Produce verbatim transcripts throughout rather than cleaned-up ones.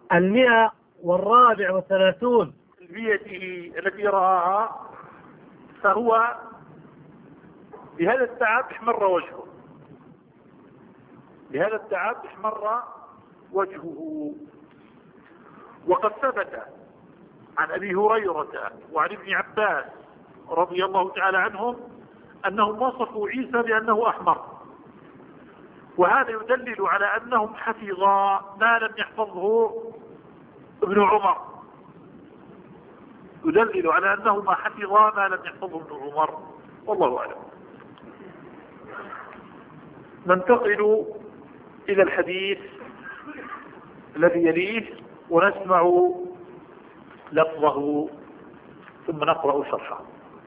المئة والرابع والثلاثون. بيده التي رآها، فهو بهذا التعب احمر وجهه، بهذا التعب احمر وجهه. وقد ثبت عن أبي هريرة وعن ابن عباس رضي الله تعالى عنهم أنهم وصفوا عيسى بأنه أحمر، وهذا يدلل على أنهم حفظا ما لم يحفظه ابن عمر، يدلل على أنهما حفظا ما لم يحفظه ابن عمر، والله أعلم. ننتقل إلى الحديث الذي يليه ونسمع لفظه ثم نقرأ شرحه.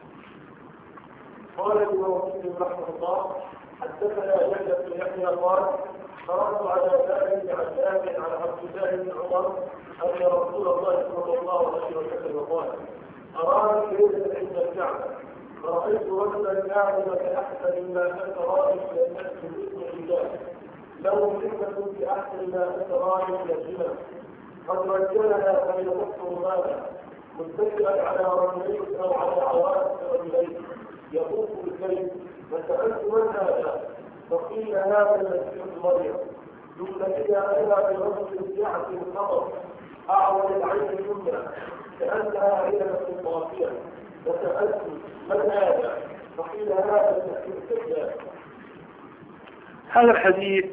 قال ابن مسلم رحمه الله: حدثنا يحيى بن يحيى قال: قرأت على سائل عن سائل عن عبد الله بن عمر أن رسول الله صلى الله عليه وسلم قال: أراني ليلة عند الكعبة فرأيت رجلا يعلم كأحسن ما أنت رائي من الناس باسم الله، له همة كأحسن ما أنت رائي من الجنة، قد رجلنا فيغفر ماذا متكئا على رجلين أو على عواتق رجلين يطوف بالبيت، فسألت من هذا؟ فقيل هذا المسيح ابن مريم. ثم إذا أتى برجل يعصي القمر أعور العين اليمنى كأنها عينة طافية، فسألت من هذا؟ فقيل هذا المسيح الدجال. هذا الحديث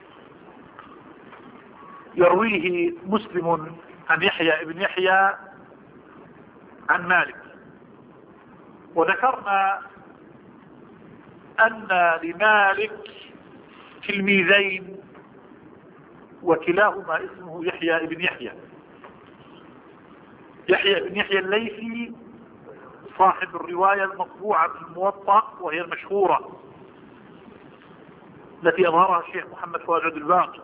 يرويه مسلم عن يحيى بن يحيى عن مالك، وذكرنا أن لمالك تلميذين وكلاهما اسمه يحيى بن يحيى. يحيى بن يحيى الليثي صاحب الرواية المطبوعة في الموطأ وهي المشهورة التي أظهرها الشيخ محمد فؤاد الباقر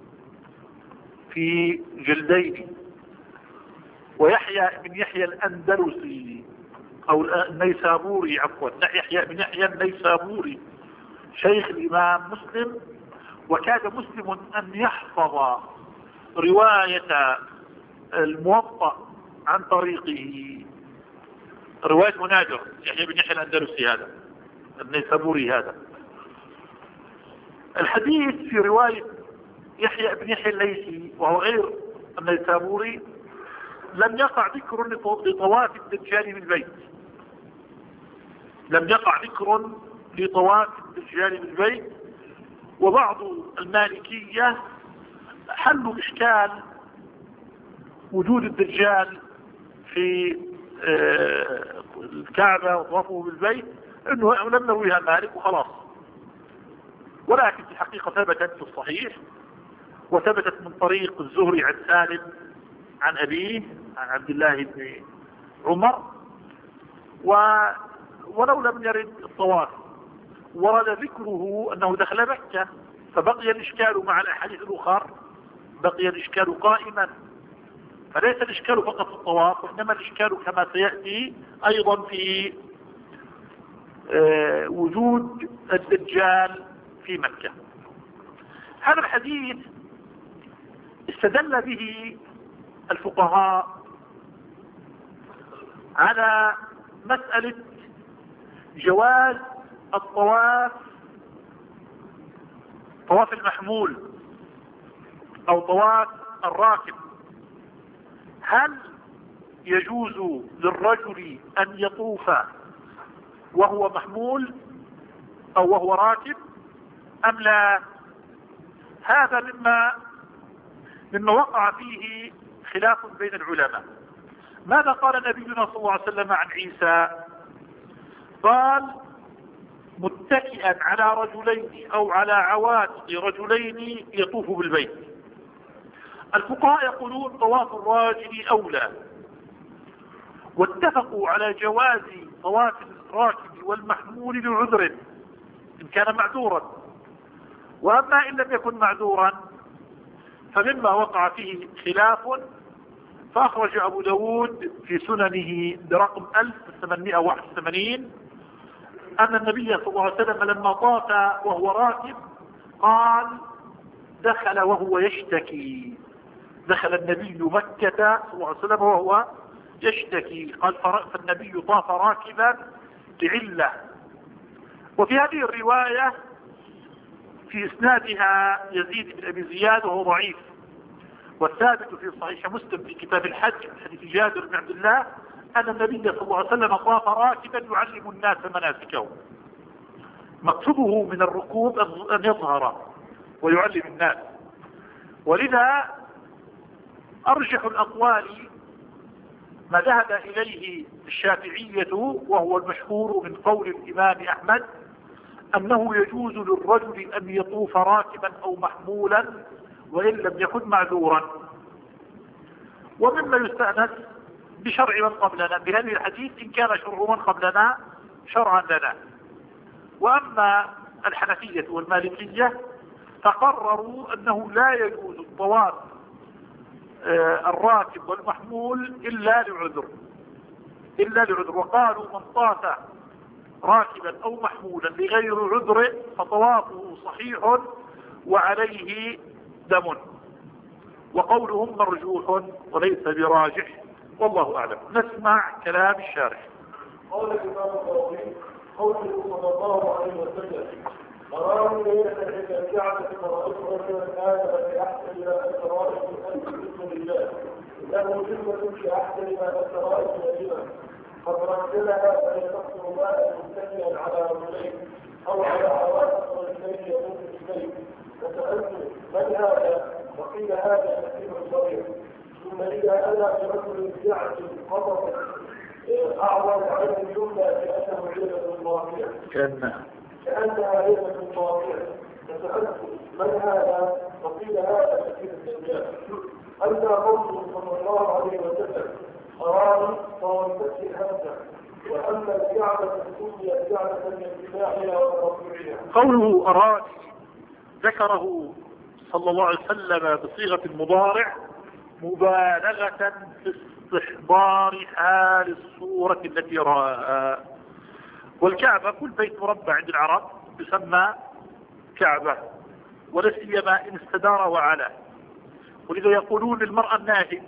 في جلدين، ويحيى بن يحيى الأندلسي أو النيسابوري، عفوا يحيى بن يحيى النيسابوري شيخ الإمام مسلم. وكاد مسلم أن يحفظ رواية الموطأ عن طريقه، رواية مناجر يحيى بن يحيى الأندلسي هذا النيسابوري. هذا الحديث في رواية يحيى بن يحيى الليثي وهو غير النيسابوري لم يقع ذكر لطواف الدجال بالبيت، لم يقع ذكر لطواف الدجال بالبيت. وبعض المالكية حلوا إشكال وجود الدجال في الكعبة وطوافه بالبيت انه لم نرويها مالك وخلاص، ولكن في الحقيقة ثبتت في الصحيح، وثبتت من طريق الزهري عن سالم عن أبيه عن عبد الله بن عمر، ولو لم يرد الطواف ورد ذكره أنه دخل مكة، فبقي الإشكال مع الأحاديث الأخرى، بقي الإشكال قائما. فليس الإشكال فقط في الطواف، وإنما الإشكال كما سيأتي أيضا في وجود الدجال في مكة. هذا الحديث استدل به الفقهاء على مسألة جواز الطواف، طواف المحمول أو طواف الراكب. هل يجوز للرجل أن يطوف وهو محمول أو وهو راكب أم لا؟ هذا مما مما وقع فيه خلاف بين العلماء. ماذا قال نبينا صلى الله عليه وسلم عن عيسى؟ قال: متكئا على رجلين أو على عواتق رجلين يطوف بالبيت. الفقهاء يقولون طواف الراجل أولى، واتفقوا على جواز طواف الراكب والمحمول لعذر إن كان معذورا، وأما إن لم يكن معذورا فمما وقع فيه خلاف. فأخرج أبو داود في سننه برقم ألف وثمانمائة وواحد وثمانين أن النبي صلى الله عليه وسلم لما طاف وهو راكب قال: دخل وهو يشتكي، دخل النبي مكة صلى الله عليه وسلم وهو يشتكي، قال فالنبي طاف راكبا لعلة. وفي هذه الرواية في إسنادها يزيد بن أبي زياد وهو ضعيف، والثابت في صحيح مسلم في كتاب الحج من حديث جابر بن عبد الله أن النبي صلى الله عليه وسلم طاف راكبا يعلم الناس مناسكهم. مقصده من الركوب أن يظهر ويعلم الناس. ولذا أرجح الأقوال ما ذهب إليه الشافعية وهو المشهور من قول الإمام أحمد أنه يجوز للرجل أن يطوف راكبا أو محمولا وإن لم يكن معذورا. ومما يستأنس بشرع من قبلنا بهذه الحديث إن كان شرع من قبلنا شرعا لنا. وأما الحنفية والمالكية فقرروا أنه لا يجوز الطواف الراكب والمحمول إلا لعذر إلا لعذر وقالوا من طاف راكبا أو محمولا لغير عذر فطوافه صحيح وعليه دم. وقولهم مرجوح وليس براجح والله أعلم. نسمع كلام الشارح. قال الإمام الطويل قوله صلى الله عليه وسلم أراني ليلة إذا جعلت فرائض رجلا آدم بأحسن ما أسرائه أن بسم الله له جملة بأحسن ما أسرائه نجمة قد رجلها فيتقصر ماء مستنيا على رجلين أو على عواتق رجلين يموت إليه. فسألت من هذا؟ وقيل هذا الحكيم الصغير. ثم إذا أتى برجل جعل قطر أعوض عن الجملة بأنه ليلة ضاحية كأنها كأنها ليلة ضاحية. فسألت من هذا؟ وقيل هذا الحكيم الصغير. أنت قوله صلى الله عليه وسلم أراني فوالفتح الهمزة. وأما الكعبة سميت كعبة لاتباعها وتطبيعها. قوله أراني ذكره صلى الله عليه وسلم بصيغة المضارع مبالغة في استحضار حال الصورة التي رآها. والكعبة كل بيت مربع عند العرب يسمى كعبة، ولا سيما إن استدار وعلى. ولذا يقولون للمرأة الناهي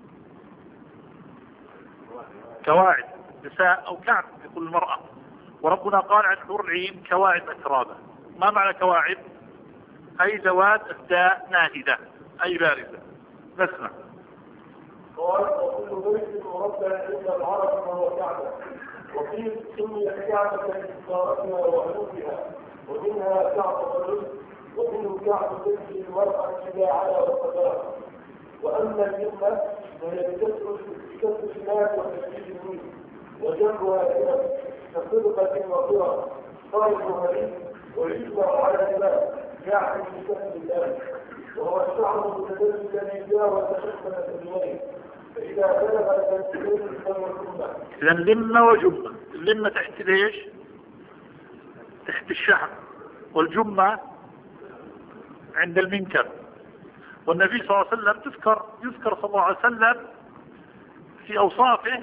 كواعد نساء أو كعب يقول المرأة. وربنا قال عن حور العين كواعد أترابا. ما معنى كواعد؟ أي ذوات أسداء ناهدة أي بارزة. نسمع. قال وكل بيت مربع عند العرب فهو كعبة. وقيل سميت كعبة لإصدارتها وعلوفها ومنها كعبة الرزق ومنه كعبة بيت المرأة اتباعها والصدارة. وأما الجنة فهي بكسر الناس وتشديد الميل وجنبها كلام كصدقة وقرى صائب مريض ويجمع على الماء يعني بكسر الآن. وهو الشعر المتدلل الذي جاوز شخصا الجنين فإذا بلغ التنسيق فهو الجنة. إذا لمة وجمة. اللمة تحت ليش؟ تحت الشعر، والجمة عند المنكر. والنبي صلى الله عليه وسلم تذكر يذكر صلى الله عليه وسلم في أوصافه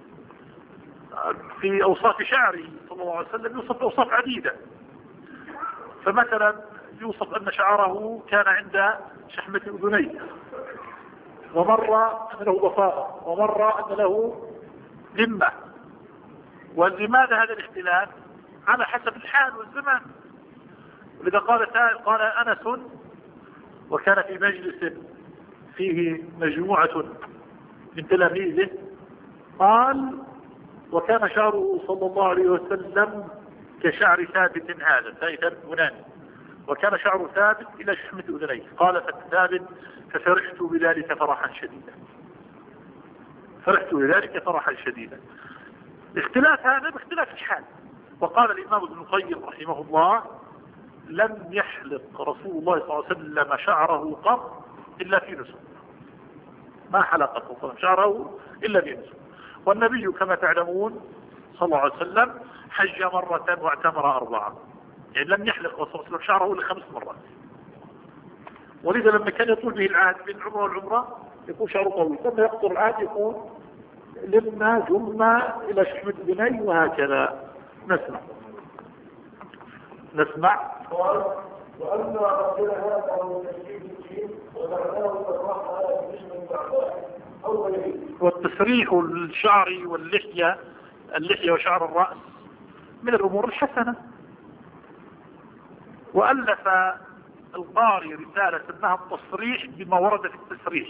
في أوصاف شعره صلى الله عليه وسلم يوصف أوصاف عديدة. فمثلا يوصف أن شعره كان عند شحمة أذنيه، ومرة أن له ضفاء، ومرة أن له لمة. ولماذا هذا الاختلاف؟ على حسب الحال والزمان. ولذا قال قال أنس وكان في مجلس فيه مجموعة من تلاميذه قال وكان شعره صلى الله عليه وسلم كشعر ثابت هذا ثابت هناني، وكان شعر ثابت إلى شحمة أذنيه. قال فثابت ففرحت بذلك فرحا شديدا فرحت بذلك فرحا شديدا. اختلاف هذا باختلاف الحال. وقال الإمام ابن القيم رحمه الله لم يحلق رسول الله صلى الله عليه وسلم شعره قط إلا في نسك. ما حلق صلى الله عليه وسلم شعره إلا في نسك. والنبي كما تعلمون صلى الله عليه وسلم حج مرة واعتمر أربعة، يعني لم يحلق رسول الله صلى الله عليه وسلم شعره إلا خمس مرات. ولذا لما كان يطول به العهد بين العمرة والعمرة يكون شعره طويل، لما يقصر العهد يكون لما جمة إلى شحمة بني وهكذا. نسمع نسمع قال وأما رجل هذا من تشديد المسلمين ومعناه صرح على من بعدها أو غيره. والتسريح الشعر واللحية، اللحية وشعر الرأس من الأمور الحسنة. وألف القاري رسالة اسمها التصريح بما ورد في التسريح،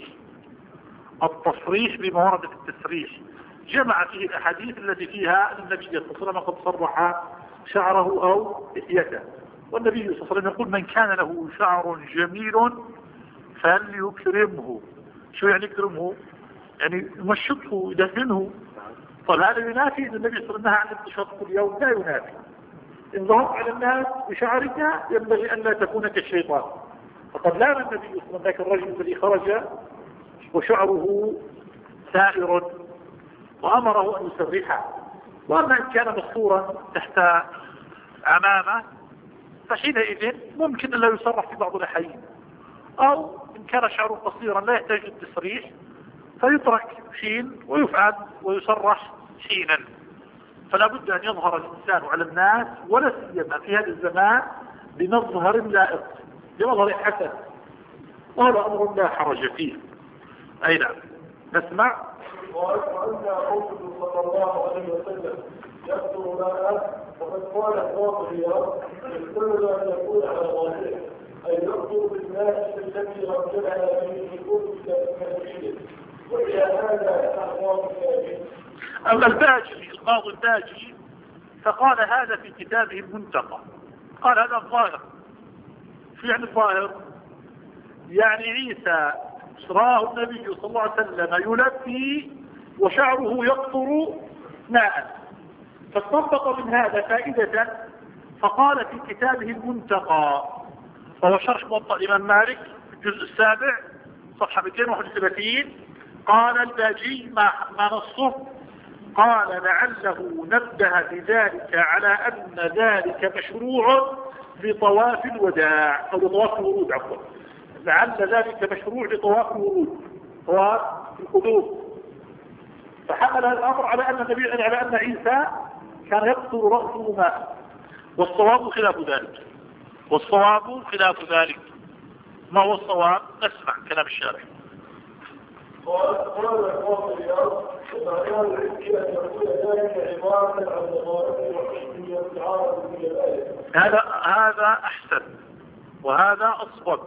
التصريح بما ورد في التسريح، جمع فيه الأحاديث التي فيها أن النبي صلى الله عليه وسلم قد صرح شعره أو لحيته. والنبي صلى الله عليه وسلم يقول: من كان له شعر جميل فليكرمه. شو يعني يكرمه؟ يعني يمشطه، يدهنه. طيب هذا ينافي أن النبي صلى الله عليه وسلم عن التشطب اليوم، لا ينافي. إن ظهرت على الناس بشعرك ينبغي أن لا تكون كالشيطان. فقد لام النبي صلى الله عليه وسلم ذاك الرجل الذي خرج وشعره سائر وأمره أن يسرحه. وأما إن كان مستورا تحت عمامة فحينئذ ممكن أن لا يسرح في بعض الأحيان، أو إن كان شعره قصيرا لا يحتاج التسريح فيترك حين ويفعل ويسرح حينا. فلا بد أن يظهر الإنسان على الناس ولا سيما في هذا الزمان بمظهر لائق، بمظهر حسن، وهذا أمر لا حرج فيه. أي نعم. نسمع. وأن قوله صلى الله عليه وسلم يكثر ماء، وقد قال القاضي يحتمل أن يكون على ظاهره أي يكثر بالماء الذي رجلها به يكون كثير، وإلى هذا أحوال كثير. أما الباجي القاضي الباجي فقال هذا في كتابه المنتقى، قال هذا الظاهر. شو يعني الظاهر؟ يعني عيسى راه النبي صلى الله عليه وسلم يلبي وشعره يقطر ماء، فاستنبط من هذا فائدة فقال في كتابه المنتقى، وهو شرح موطأ الإمام مالك في الجزء السابع صفحة مئتين وواحد وثلاثين، قال الباجي ما ما نصه، قال لعله نبه بذلك على أن ذلك مشروع لطواف الوداع أو لطواف الورود عفوا، لعل ذلك مشروع لطواف الورود، طواف القدوم. فحمل الأمر على أن النبي على أن عيسى كان يقطر رأسه ماء، والصواب خلاف ذلك، والصواب خلاف ذلك. ما هو الصواب؟ نسمع كلام الشارح. قال القاضي وكان الرزق أن يكون ذلك عبارة عن ضمانة وحشد واستعارة من الآية. هذا هذا أحسن وهذا أصوب.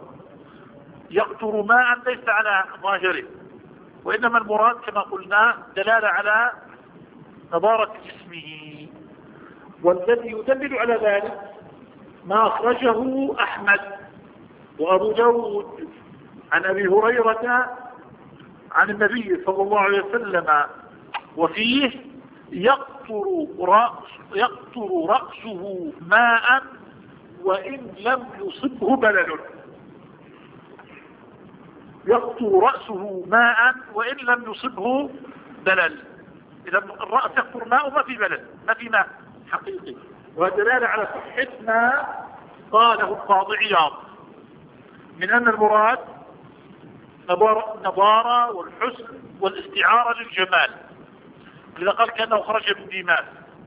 يقطر ماء ليس على ظاهره، وإنما المراد كما قلنا دلالة على نضارة جسمه. والذي يدلل على ذلك ما أخرجه أحمد وأبو داود عن أبي هريرة عن النبي صلى الله عليه وسلم، وفيه يقطر رأس يقطر رأسه ماء وإن لم يصبه بلل. يقطر رأسه ماء وإن لم يصبه بلل. إذا الرأس يقطر ماء وما في بلل، ما في ماء حقيقي. ودلالة على صحة ما قاله القاضي عياض من أن المراد النضارة والحسن والاستعارة للجمال. إذا قال كأنه خرج من ديمان،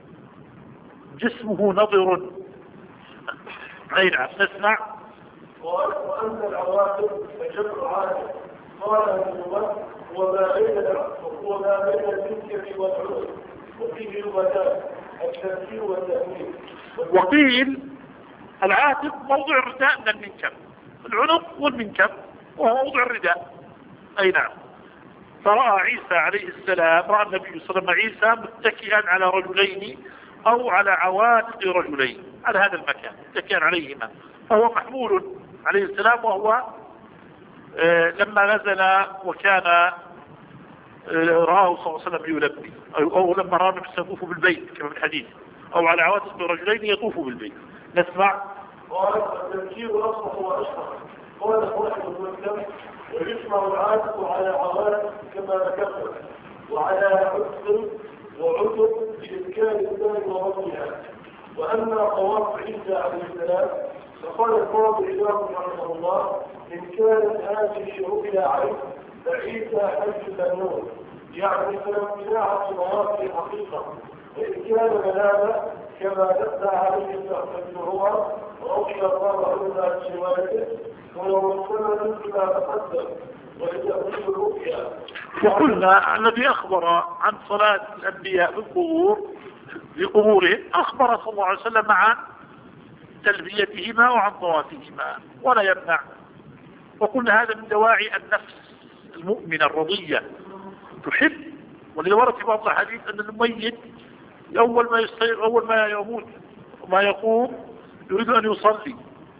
جسمه نضر. أي نعم. نسمع. وأن العواقب تجر عادة قال النبوة وما بين وما بين المنكر والعلم، وفيه الوداع التنكير والتأمين. وقيل العاتق موضع الرداء من المنكب، العنق والمنكب وهو موضع الرداء. أي نعم. فرأى عيسى عليه السلام، رأى النبي صلى الله عليه وسلم عيسى متكئا على رجلين أو على عواتق رجلين على هذا المكان متكئا عليهما، فهو محمول عليه السلام، وهو آه لما نزل وكان آه رآه صلى الله عليه وسلم يلبي، أو, أو لما رأى النبي يطوف بالبيت كما في الحديث، أو على عواتق رجلين يطوف بالبيت. نسمع. قال التفكير أصبح وأشهر قال صاحب المسلم ويجمع العاتق على عواتق كما ذكرت وعلى حسن وعتب بإمكان الدم وضمها. وأما طواف عيسى عليه السلام فقال القاضي عياض رحمه الله إن كانت هذه رؤيا عين فعيسى حج النور، يعني فامتناع طواف الحقيقة، وإن كان مناما كما دفع عليه ابن عمر رضي الله عنه عن روايته وهو مستند بما تقدم ولتأويل الرؤيا. وقلنا الذي أخبر عن صلاة الأنبياء في القبور بقبورهم أخبر صلى الله عليه وسلم عن تلبيتهما وعن طوافهما ولا يمنع. وقلنا هذا من دواعي النفس المؤمنة الرضية تحب. ولذا ورد في بعض الحديث أن الميت أول ما يستيقظ أول ما يموت وما يقوم يريد أن يصلي.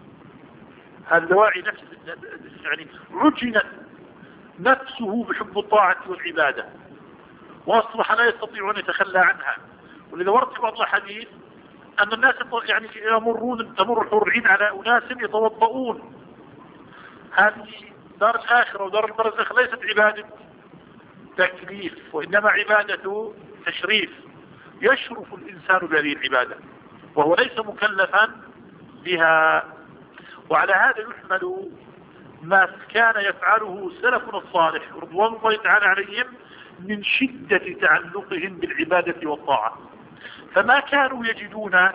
هذا دواعي نفس يعني عجنت نفسه بحب الطاعة والعبادة وأصبح لا يستطيع أن يتخلى عنها. ولذا ورد في بعض الحديث أن الناس يعني يمرون تمر الحور العين على أناس يتوضؤون. هذه دار الآخرة ودار البرزخ ليست عبادة تكليف وإنما عبادة تشريف. يشرف الإنسان بهذه العبادة وهو ليس مكلفا بها. وعلى هذا يحمل ما كان يفعله سلفنا الصالح رضوان الله تعالى عليهم من شدة تعلقهم بالعبادة والطاعة. فما كانوا يجدون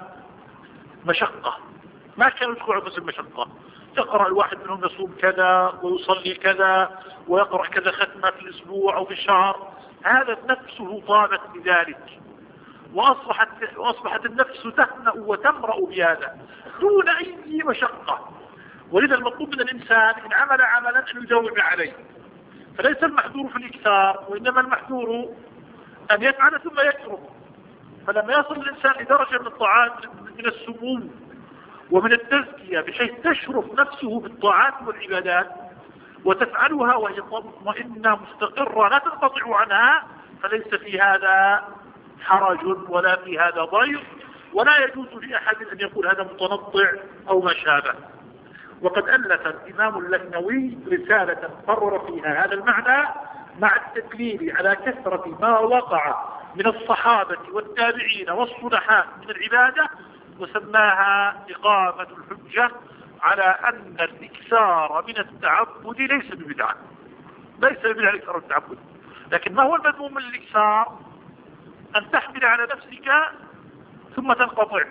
مشقة، ما كانوا يدخلوا بس المشقة. يقرأ الواحد منهم يصوم كذا ويصلي كذا ويقرأ كذا ختمة في الأسبوع أو في الشهر، هذا نفسه طابت بذلك وأصبحت, وأصبحت النفس تهنأ وتمرأ بهذا دون أي مشقة. ولذا المطلوب من الإنسان إن عمل عملا أن يداوم عليه. فليس المحذور في الإكثار وإنما المحذور أن يفعل ثم يترك. فلما يصل الإنسان لدرجة من الطاعات من السموم ومن التزكية بحيث تشرف نفسه بالطاعات والعبادات وتفعلها وهي مطمئنة مستقرة لا تنقطع عنها، فليس في هذا حرج ولا في هذا ضيق ولا يجوز لأحد أن يقول هذا متنطع أو ما شابه. وقد ألف الإمام اللخنوي رسالة قرر فيها هذا المعنى مع التدليل على كثرة ما وقع من الصحابة والتابعين والصلحاء من العبادة وسماها إقامة الحجة على أن الإكثار من التعبد ليس ببدعة. ليس ببدعة الإكثار من التعبد، لكن ما هو المذموم من الإكثار؟ أن تحمل على نفسك ثم تنقطع.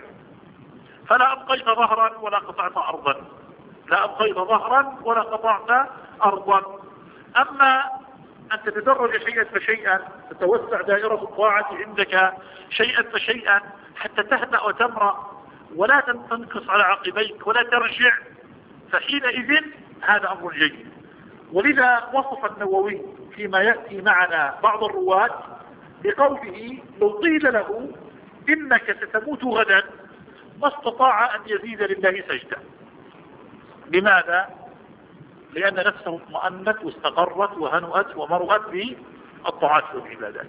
فلا أبقيت ظهرا ولا قطعت أرضا، لا أبقيت ظهرا ولا قطعت أرضا. أما أن تتدرج شيئا فشيئا، تتوسع دائرة الطاعة عندك شيئا فشيئا حتى تهدأ وتمرأ ولا تنقص على عقبيك ولا ترجع، فحينئذ هذا أمر جيد. ولذا وصف النووي فيما يأتي معنا بعض الرواة بقوله لو قيل له إنك ستموت غدا ما استطاع أن يزيد لله سجدة. لماذا؟ لأن نفسه اطمأنت واستقرت وهنؤت ومرؤت بالطاعات والعبادات.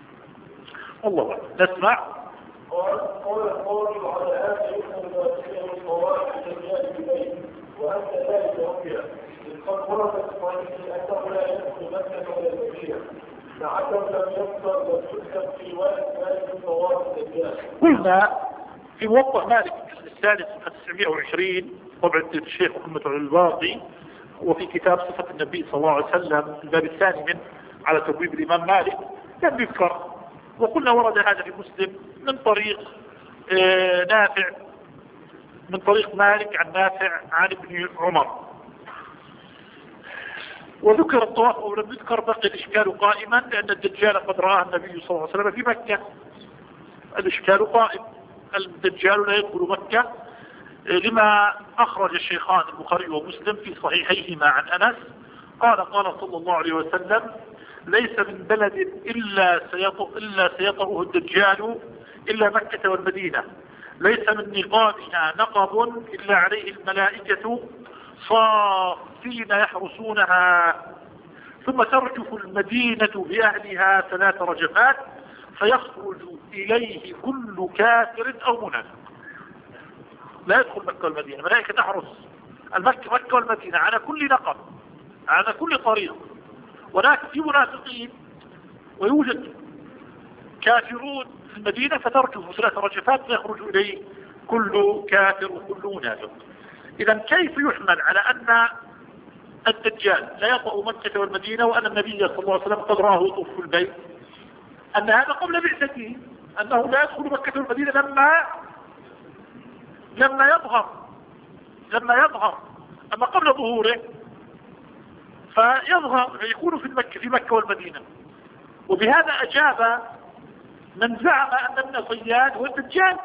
الله أكبر. نسمع. قال قول القول على هذا يفهم ذاتيه القواعد الجاء إليه وأنت ذلك ربها قد وردت صحيح أنه لا يدخل مكة ولا المدينة لعله لم يذكر وتذكر في وقت ذلك القواعد الجاء. قلنا في موطأ مالك الثالث تسعمائة وعشرين طبعا الشيخ محمد الباقي، وفي كتاب صفة النبي صلى الله عليه وسلم الباب الثاني من على تبويب الإمام مالك لم يذكر. وقلنا ورد هذا في مسلم من طريق آه نافع من طريق مالك عن نافع عن ابن عمر. وذكر الطواف ولم يذكر بقي الإشكال قائما لأن الدجال قد رآه النبي صلى الله عليه وسلم في مكة. الإشكال قائم، الدجال لا يدخل مكة لما أخرج الشيخان البخاري ومسلم في صحيحيهما عن أنس قال قال صلى الله عليه وسلم ليس من بلد إلا سيطأ إلا سيطأه الدجال إلا مكة والمدينة، ليس من نقابها نقب إلا عليه الملائكة صافين يحرسونها، ثم ترجف المدينة بأهلها ثلاث رجفات فيخرج إليه كل كافر أو منافق. لا يدخل مكة والمدينة، ملائكة تحرس المكة مكة والمدينة على كل نقب على كل طريق، ولكن في منافقين ويوجد كافرون في المدينة فترجف ثلاث رجفات فيخرج إليه كل كافر وكل منافق. إذا كيف يحمل على أن الدجال لا يطأ مكة والمدينة وأن النبي صلى الله عليه وسلم قد راه يطوف في البيت؟ أن هذا قبل بعثته، أنه لا يدخل مكة والمدينة لما لما يظهر لما يظهر. أما قبل ظهوره فيظهر يكون في مكة في مكة والمدينة. وبهذا أجاب من زعم أن ابن صياد هو الدجال.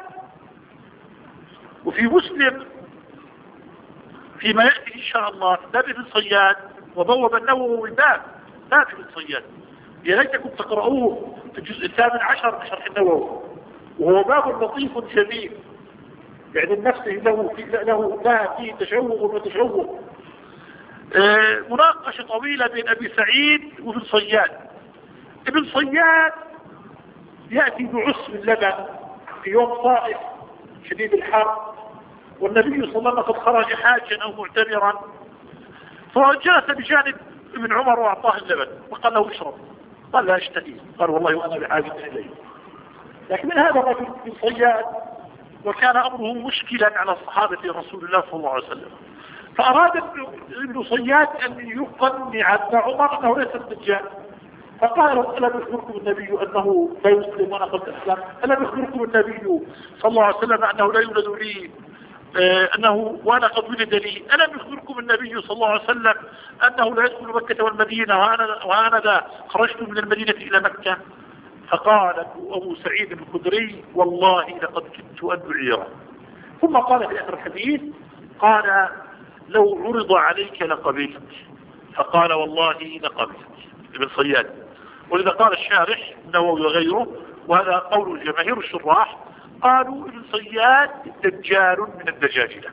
وفي مسلم فيما يأتي إن شاء الله باب ابن صياد وبوب النووي باب باب ابن صياد، يا ليتكم تقرؤوه في الجزء الثامن عشر من شرح النووي، وهو باب لطيف جميل، يعني النفس له في له لها فيه تشوق وتشوق. آه مناقشة طويلة بين أبي سعيد وابن صياد. ابن صياد يأتي بعص من لبن في يوم صائف شديد الحر، والنبي صلى الله عليه وسلم قد خرج حاجا أو معتمرا، فجلس بجانب ابن عمر وأعطاه اللبن وقال له اشرب، قال لا اشتهي، قال والله وأنا بحاجة إليه. لكن من هذا الرجل ابن صياد وكان أمره مشكلا على صحابة رسول الله صلى الله عليه وسلم، فأراد ابن صياد أن يقنع ابن عمر أنه ليس الدجال، فقال ألا يخبركم النبي أنه لا يسلم وأنا قد أسلم؟ ألا يخبركم النبي صلى الله عليه وسلم أنه لا يولد لي آه أنه وأنا قد ولد لي؟ ألا يخبركم النبي صلى الله عليه وسلم أنه لا يدخل مكة والمدينة وأنا, وأنا ذا خرجت من المدينة إلى مكة؟ فقال أبو سعيد الخدري والله لقد كدت أن أعيره. ثم قال في آخر الحديث قال لو عرض عليك لقبلت، فقال والله لقبلت ابن صياد. ولذا قال الشارح النووي وغيره، وهذا قول الجماهير الشراح، قالوا ابن صياد دجال من الدجاجلة.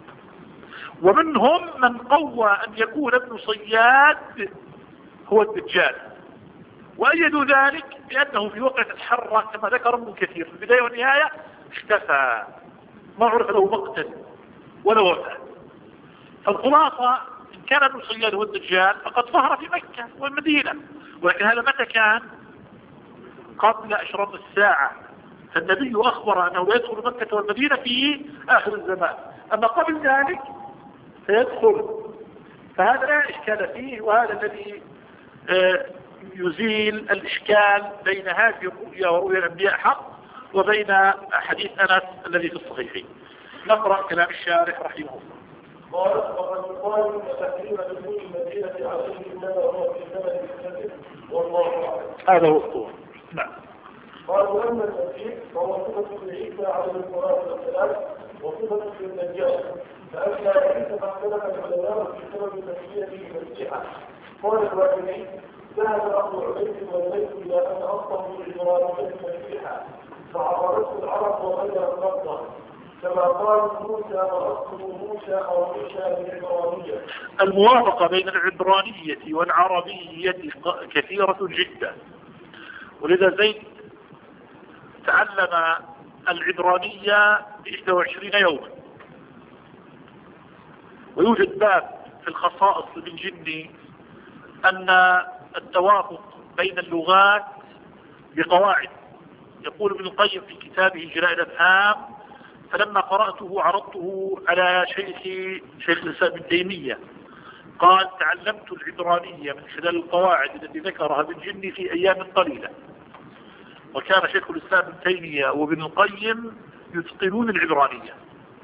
ومنهم من قوى أن يكون ابن صياد هو الدجال، وأيدوا ذلك بأنه في وقت الحرة كما ذكر ابن كثير في البداية والنهاية اختفى، ما عرف له مقتل ولا وفاة. فالخلاصة إن كان ابن صياد هو الدجال فقد ظهر في مكة والمدينة، ولكن هذا متى كان؟ قبل أشراط الساعة، فالنبي أخبر أنه لا يدخل مكة والمدينة في آخر الزمان، أما قبل ذلك سيدخل. فهذا لا إشكال فيه، وهذا الذي آه يزيل الإشكال بين هذه الرؤيا ورؤيا الأنبياء حق وبين حديث أنس الذي في الصحيحين. نقرأ كلام الشارح رحمه الله. قال وقد يقال ان تحريم دخول المدينه عليه انما هو في زمن الكذب والله اعلم. هذا هو الصور. نعم. قال واما المسيح فهو صفه لعيسى عليه الصلاه والسلام وصفه للدجال، فاما عيسى فاختلف العلماء في سبب تسميته مسيحا. قال الواحدين ذهب ابو عبيد والبيت الى ان اصله بالعبرانيه مسيحا، فعرفته العرب وغير اللفظ كما قال موسى وأصله موسى أو موسى بالعبرانية. الموافقة بين العبرانية والعربية كثيرة جدا، ولذا زيد تعلم العبرانية بإحدى وعشرين يوما. ويوجد باب في الخصائص لابن جني أن التوافق بين اللغات بقواعد. يقول ابن القيم في كتابه جلاء الأفهام فلما قرأته عرضته على شيخ شيخ الإسلام ابن تيمية، قال تعلمت العبرانية من خلال القواعد التي ذكرها ابن جني في أيام قليلة. وكان شيخ الإسلام ابن تيمية وابن القيم يتقنون العبرانية.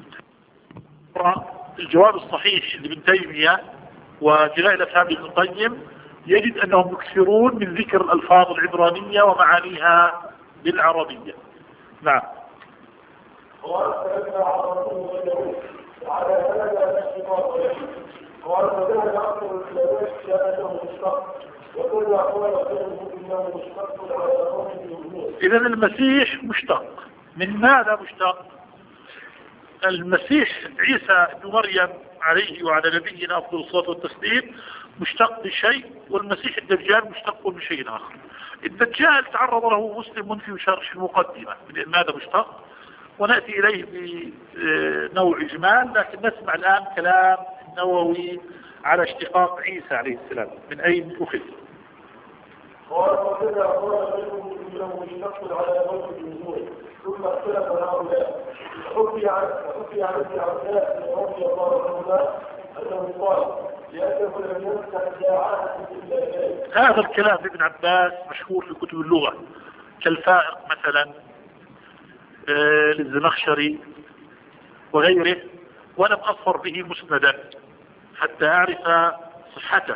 الجواب الصحيح لابن تيمية وجلاء الأفهام لابن القيم يجد أنهم يكثرون من ذكر الألفاظ العبرانية ومعانيها بالعربية. نعم. وأرسلنا عرضه غيره وعلى هذا الاشتقاق له، وأرسلنا أكثر الكلمات كأنه مشتق، وكل أقوال غيره إنه مشتق على قوله الوجود. إذا المسيح مشتق. من ماذا مشتق؟ المسيح عيسى بن مريم عليه وعلى نبينا أفضل الصلاة والتسليم مشتق بشيء، والمسيح الدجال مشتق من شيء آخر. الدجال تعرض له مسلم في شرح المقدمة من ماذا مشتق، ونأتي إليه بنوع إجمال، لكن نسمع الآن كلام النووي على اشتقاق عيسى عليه السلام من أين أخذ. قال وكذا قال غيره إنه مشتق على قوله الوجود، ثم اختلف هؤلاء. حكي عن حكي عن ابن عباس رضي الله عنهما أنه قال لأنه لم يفتح ساعات إلا إليه. هذا الكلام ابن عباس مشهور في كتب اللغة كالفائق مثلا آه للزمخشري وغيره، ولم أظفر به مسندا حتى أعرف صحته.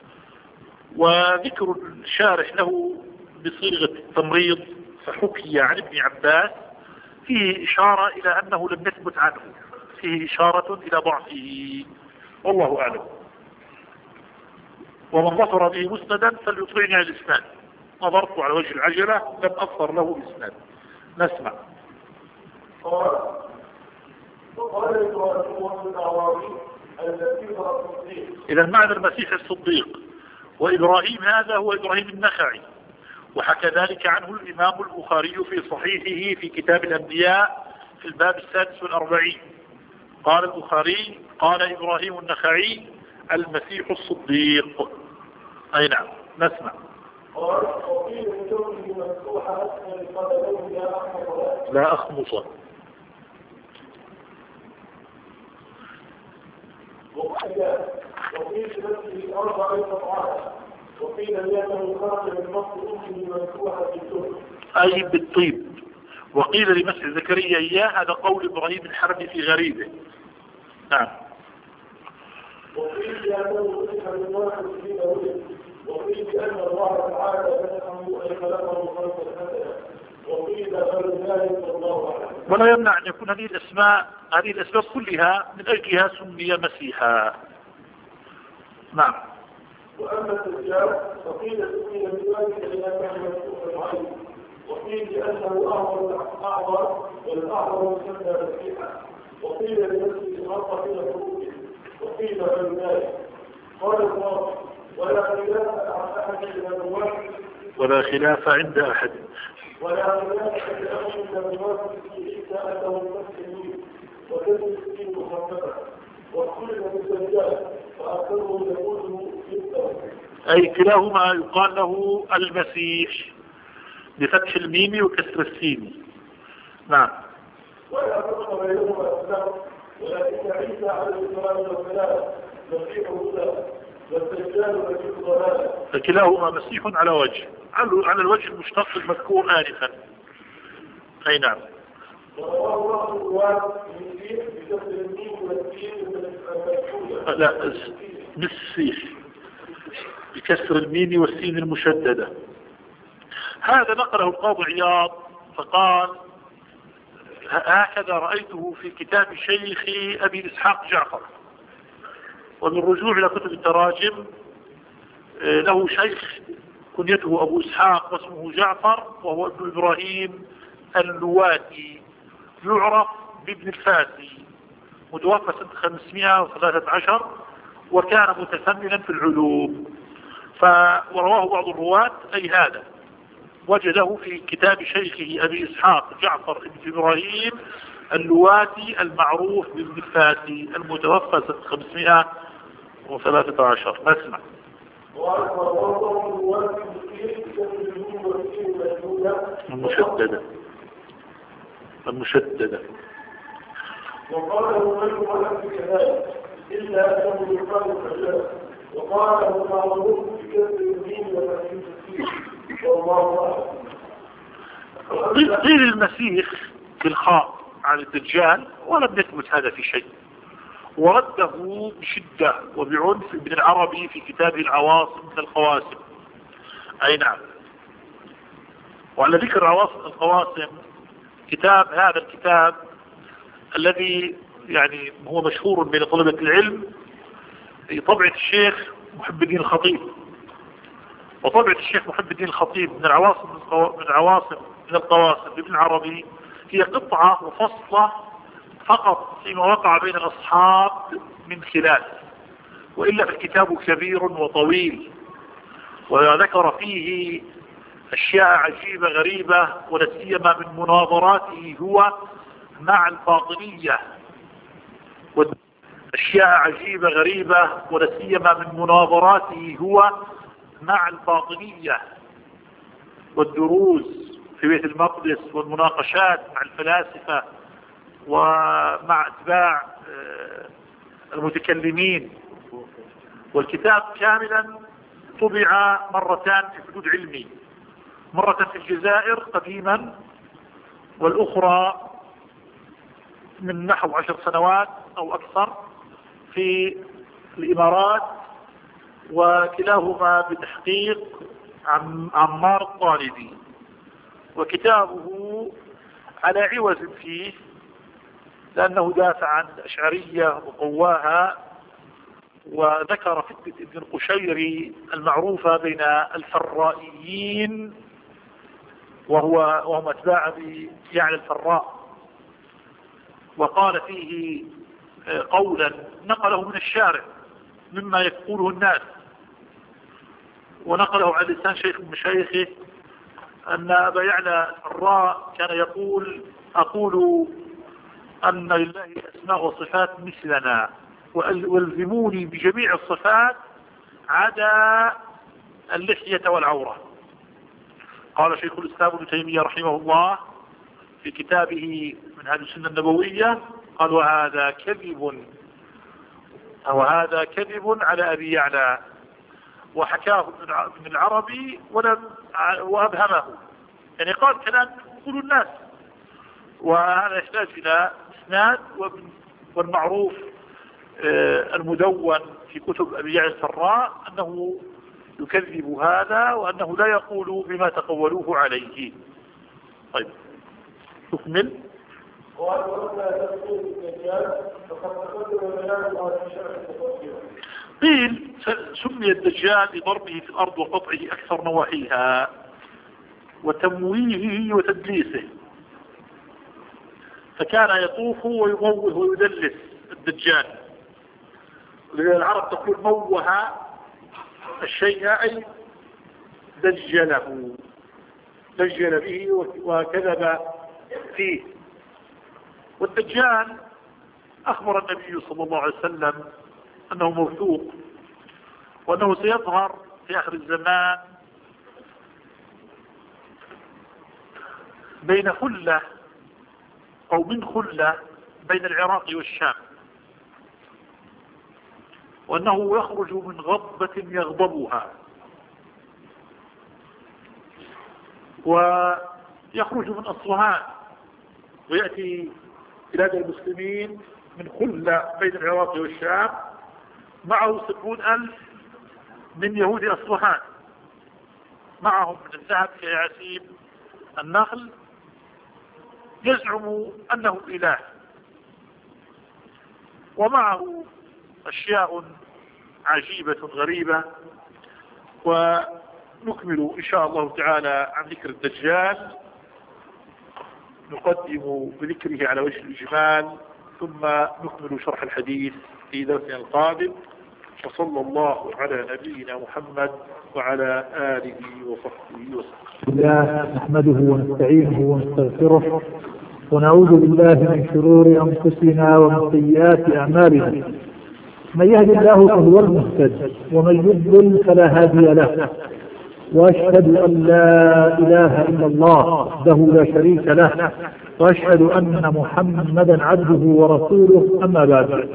وذكر الشارح له بصيغة التمريض فحكي عن ابن عباس فيه إشارة إلى أنه لم يثبت عنه، فيه إشارة إلى ضعفه، والله أعلم. ومن ظفر به مسندا فليطلعني على الإسناد. نظرت على وجه العجلة لم أظفر له إسناد. نسمع. قال وقال إبراهيم بن العربي الذي هو الصديق. إذا معنى المسيح الصديق، وإبراهيم هذا هو إبراهيم النخعي، وحكى ذلك عنه الإمام البخاري في صحيحه في كتاب الأنبياء في الباب السادس والأربعين. قال البخاري قال إبراهيم النخعي المسيح الصديق. أي نعم. نسمع. قال وقيل بكونه مفتوحة أسفل قدميه لا أخمص لا أخمص. وقيل بنفسه أربع قطعات وقيل لأنه خرج من مصر أمه مفتوحة بالسر أي بالطيب. وقيل لمسح زكريا إياه هذا قول إبراهيم الحربي في غريبه. نعم. وقيل لأنه مسح من واحد في ولد وقيل لأن الله تعالى خلقه أي خلقه خلقا حسنا وقيل فلذلك الله أعلم. ولا يمنع أن يكون هذه الأسماء هذه الأسباب كلها من أجلها سمي مسيحا. نعم. وأما الدجال فقيل سمي بذلك لأنه مفتوح العين وقيل لأنه أعظم أعظم والأعظم سمى مسيحا وقيل لنفسه خلق إلى خروجه وقيل فلذلك. قال الله ولا خلاف عن أحد من الرواة ولا خلاف عند أحد ولا خلاف عند أحد من الرواة في عيسى أنه المسيح وكذب الدين مخففا وكل بالدجال فأكثره يقول يبتغى. أي كلاهما يقال له المسيح بفتح الميم وكسر السين. نعم. ولا فرق بينهما أسلام ولكن عيسى عليه الصلاة والسلام مسيح هدى والدجال مسيح ضلالة. فكلاهما مسيح على وجه على الوجه المشتق المذكور آنفا. أي نعم. ورواه بعض الرواة المسيح بكسر الميم والسين والمسيح. لا مسيح بكسر الميم والسين المشددة. هذا نقله القاضي عياض فقال هكذا رأيته في كتاب شيخي أبي إسحاق جعفر. وبالرجوع إلى كتب التراجم له شيخ كنيته أبو إسحاق واسمه جعفر وهو ابن إبراهيم اللواتي يعرف بابن الفاسي متوفى سنة خمسمائة وثلاثة عشر وكان متفننا في العلوم. فرواه بعض الرواة أي هذا وجده في كتاب شيخه أبي إسحاق جعفر بن إبراهيم اللواتي المعروف بابن الفاسي المتوفى سنة خمسمائة وثلاثة عشر. نسمع. المشددة المشددة. وقال الرجل ولم كذلك إلا أنه يقال الحجاج وقال المعروف بكسر الدين وتحديد الدين والله أعلم. قيل المسيح بالخاء على الدجال ولم يثبت هذا في شيء ورده بشدة وبعنف ابن العربي في كتابه العواصم من القواسم. أي نعم. وعلى ذكر عواصم القواسم كتاب هذا الكتاب الذي يعني هو مشهور بين طلبة العلم في طبعة الشيخ محب الدين الخطيب. وطبعة الشيخ محب الدين الخطيب من العواصم من العواصم من القواسم لابن العربي هي قطعة وفصلة فقط فيما وقع بين الأصحاب من خلاف، وإلا فالكتاب كبير وطويل وذكر فيه أشياء عجيبة غريبة ولا سيما من مناظراته هو مع الباطنية. أشياء عجيبة غريبة ولا سيما من مناظراته هو مع الباطنية والدروز في بيت المقدس والمناقشات مع الفلاسفة ومع اتباع المتكلمين. والكتاب كاملا طبع مرتان في حدود علمي، مرة في الجزائر قديما والأخرى من نحو عشر سنوات أو أكثر في الإمارات، وكلاهما بتحقيق عمار الطالبي، وكتابه على عوز فيه لأنه دافع عن الأشعرية وقواها، وذكر فتنة ابن القشيري المعروفة بين الفرائيين وهو وهم أتباع بيعلى الفراء، وقال فيه قولا نقله من الشارع مما يقوله الناس، ونقله على لسان شيخ من مشايخه أن أبا يعلى الفراء كان يقول: أقول أن لله أسماء وصفات مثلنا، والزموني بجميع الصفات عدا اللحية والعورة. قال شيخ الإسلام ابن تيمية رحمه الله في كتابه منهاج السنة النبوية، قال: وهذا كذب وهذا كذب على أبي يعلى، وحكاه ابن العربي ولم وأبهمه، يعني قال كلام يقول الناس، وهذا يحتاج إلى إسناد. والمعروف المدون في كتب أبي يعلى الفراء أنه يكذب هذا، وأنه لا يقول بما تقولوه عليه. طيب تكمل. قيل سمي الدجال لضربه في الأرض وقطعه أكثر نواحيها وتمويهه وتدليسه، فكان يطوف ويموه ويدلس الدجال. العرب تقول موه الشيء أي دجله، دجل به وكذب فيه. والدجال أخبر النبي صلى الله عليه وسلم أنه موثوق، وأنه سيظهر في آخر الزمان بين خلة أو من خلة بين العراق والشام، وأنه يخرج من غضبة يغضبها، ويخرج من أصفهان ويأتي بلاد المسلمين من خلة بين العراق والشام، معه سبعون ألف من يهود أصفهان، معهم من الذهب كيعسيب النخل، يزعم أنه إله، ومعه أشياء عجيبة غريبة. ونكمل إن شاء الله تعالى عن ذكر الدجال، نقدم بذكره على وجه الإجمال، ثم نكمل شرح الحديث في درسنا القادم. وصلى الله على نبينا محمد وعلى آله وصحبه وسلم. الله نحمده ونستعينه ونستغفره، ونعوذ بالله من شرور أنفسنا ومن سيئات أعمالنا. من يهد الله فهو المهتد، ومن يضلل فلا هادي له. وأشهد أن لا إله إلا الله وحده لا شريك له، وأشهد أن محمدا عبده ورسوله. أما بعد،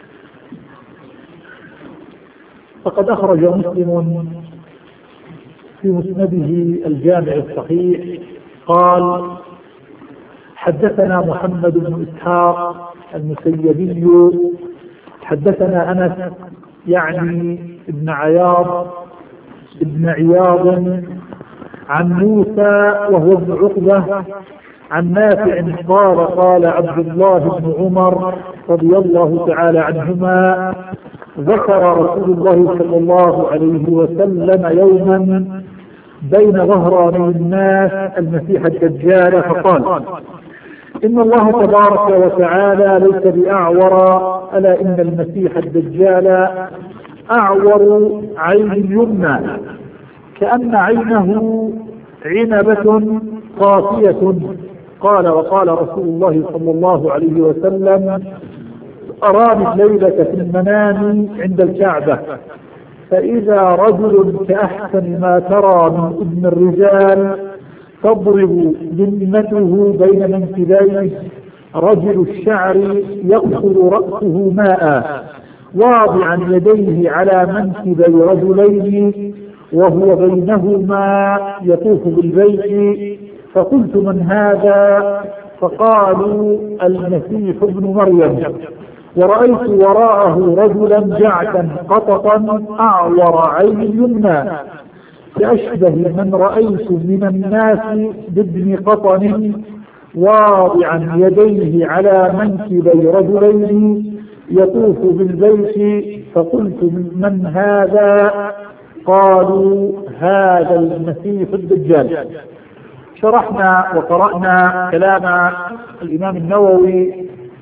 فقد أخرج مسلم في مسنده الجامع الصحيح قال: حدثنا محمد بن إسحاق المسيبي حدثنا أنس يعني ابن عياض ابن عياض عن موسى وهو ابن عقبة عن نافع قال: قال عبد الله بن عمر رضي الله تعالى عنهما: ذكر رسول الله صلى الله عليه وسلم يوما بين ظهراني الناس المسيح الدجال، فقال: إن الله تبارك وتعالى ليس بأعور، ألا إن المسيح الدجال أعور عين يمنى كأن عينه عنبة قاسية. قال: وقال رسول الله صلى الله عليه وسلم: أراني الليلة في المنام عند الكعبة، فإذا رجل كأحسن ما ترى من ابن الرجال تضرب ذمته بين منكبيه، رجل الشعر يقصر رأسه ماء، واضعا يديه على منكبي رجلين وهو بينهما يطوف بالبيت. فقلت: من هذا؟ فقالوا: المسيح ابن مريم. ورأيت وراءه رجلا جعدا قططا أعور عين يمنى كأشبه من رأيت من الناس بابن قطن واضعا يديه على منكبي رجلين يطوف بالبيت، فقلت من هذا؟ قالوا هذا المسيح الدجال. شرحنا وقرأنا كلام الإمام النووي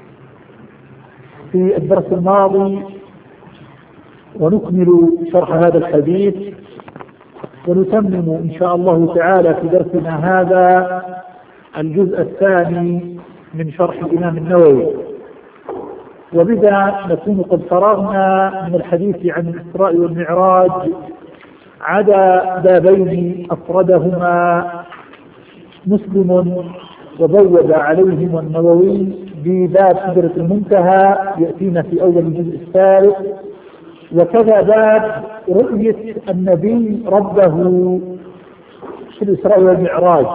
في الدرس الماضي، ونكمل شرح هذا الحديث ونتمم إن شاء الله تعالى في درسنا هذا الجزء الثاني من شرح الإمام النووي، وبذا نكون قد فرغنا من الحديث عن الإسراء والمعراج عدا بابين أفردهما مسلم وبوب عليهم النووي بباب سدرة المنتهى يأتينا في أول الجزء الثالث، وكذا باب رؤية النبي ربه في الإسراء والمعراج.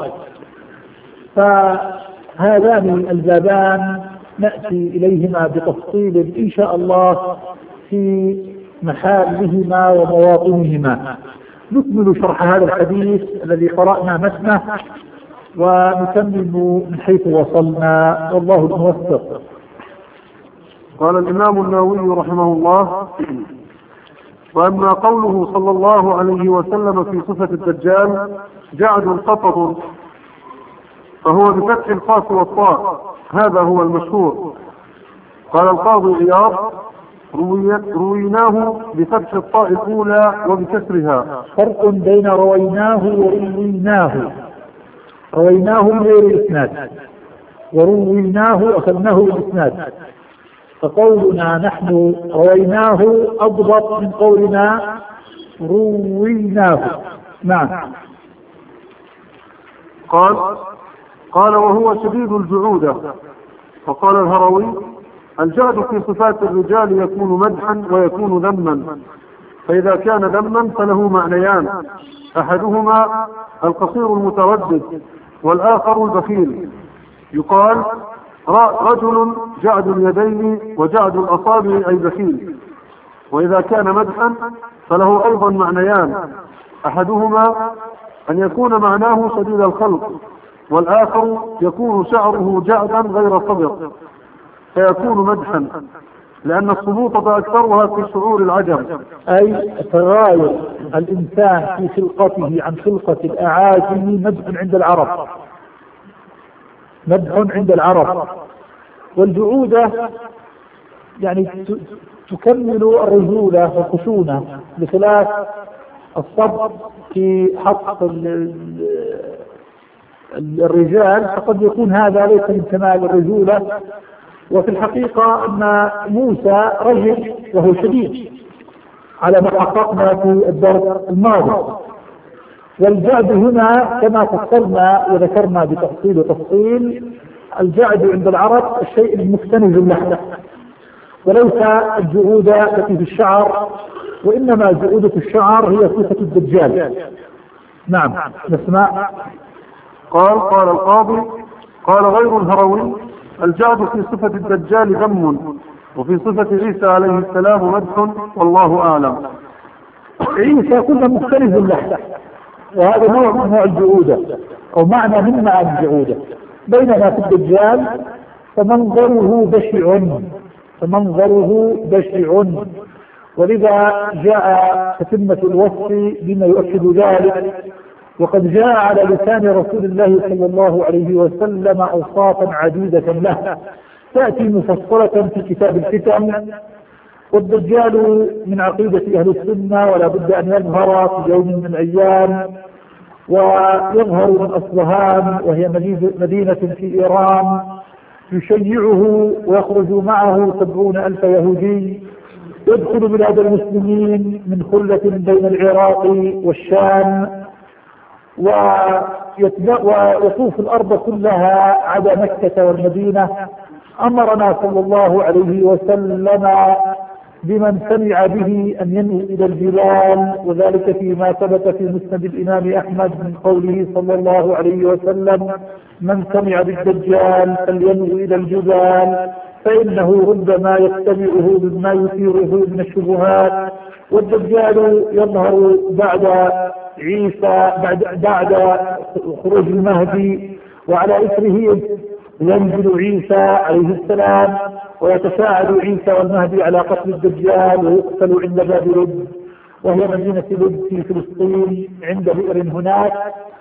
فهذان البابان نأتي إليهما بتفصيل إن شاء الله في محلهما ومواطنهما. نكمل شرح هذا الحديث الذي قرأنا متنه ونتمم من حيث وصلنا، والله الموفق. قال الإمام النووي رحمه الله: وأما قوله صلى الله عليه وسلم في صفة الدجال جعد قطط، فهو بفتح القاف والطاء، هذا هو المشهور. قال القاضي عياض: رويناه بفتح الطاء الأولى وبكسرها. فرق بين رويناه ورويناه. رويناه من غير الإسناد، ورويناه أخذناه بالإسناد، فقولنا نحن رويناه أضبط من قولنا رويناه. نعم. قال قال وهو شديد الجعودة. وقال الهروي: الجعد في صفات الرجال يكون مدحا ويكون ذما، فإذا كان ذما فله معنيان: أحدهما القصير المتردد، والآخر البخيل. يقال رجل جعد اليدين وجعد الأصابع أي بخيل. وإذا كان مدحا فله أيضا معنيان: أحدهما أن يكون معناه شديد الخلق، والآخر يكون شعره جعدا غير صبر فيكون مدحا، لأن الصبوطة أكثرها في شعور العجم، أي تغاير الإنسان في خلقته عن خلقة الأعاجم مدح عند العرب، مدح عند العرب. والجعودة يعني تكمل الرجولة والخشونة، بخلاف الصبر في حق الرجال فقد يكون هذا ليس من كمال الرجولة. وفي الحقيقة أن موسى رجل وهو شديد على ما حققنا في الدرس الماضي. والجعد هنا كما فصلنا وذكرنا بتفصيل وتفصيل، الجعد عند العرب الشيء المكتنز اللحظة، وليس الجعودة التي في الشعر، وإنما جعودة الشعر هي صفة الدجال. نعم نسمع. قال قال القاضي: قال غير الهروي: الجعد في صفة الدجال ذم، وفي صفة عيسى عليه السلام مدح، والله أعلم. عيسى كله مختلف اللحظة، وهذا نوع من انواع الجعودة أو معنى من معنى الجعودة، بينما في الدجال فمنظره بشع، فمنظره بشع، ولذا جاء تتمة الوصف بما يؤكد ذلك. وقد جاء على لسان رسول الله صلى الله عليه وسلم أوصافا عديدة له تأتي مفصلة في كتاب الفتن. والدجال من عقيدة أهل السنة ولا بد أن يظهر في يوم من الأيام، ويظهر من أصبهان وهي مدينة في إيران، يشيعه ويخرج معه سبعون ألف يهودي، يدخل بلاد المسلمين من خلة بين العراق والشام، ويطوف الأرض كلها عدا مكة والمدينة. أمرنا صلى الله عليه وسلم بمن سمع به أن ينوي إلى الجبال، وذلك فيما ثبت في مسند الإمام أحمد من قوله صلى الله عليه وسلم: من سمع بالدجال فلينوي إلى الجبال، فإنه ربما يتبعه مما يثيره من الشبهات. والدجال يظهر بعد عيسى بعد بعد خروج المهدي، وعلى إثره ينزل عيسى عليه السلام، ويتساعد عيسى والمهدي على قتل الدجال، ويقتل عند باب لد، وهي مدينة لد في فلسطين عند بئر هناك.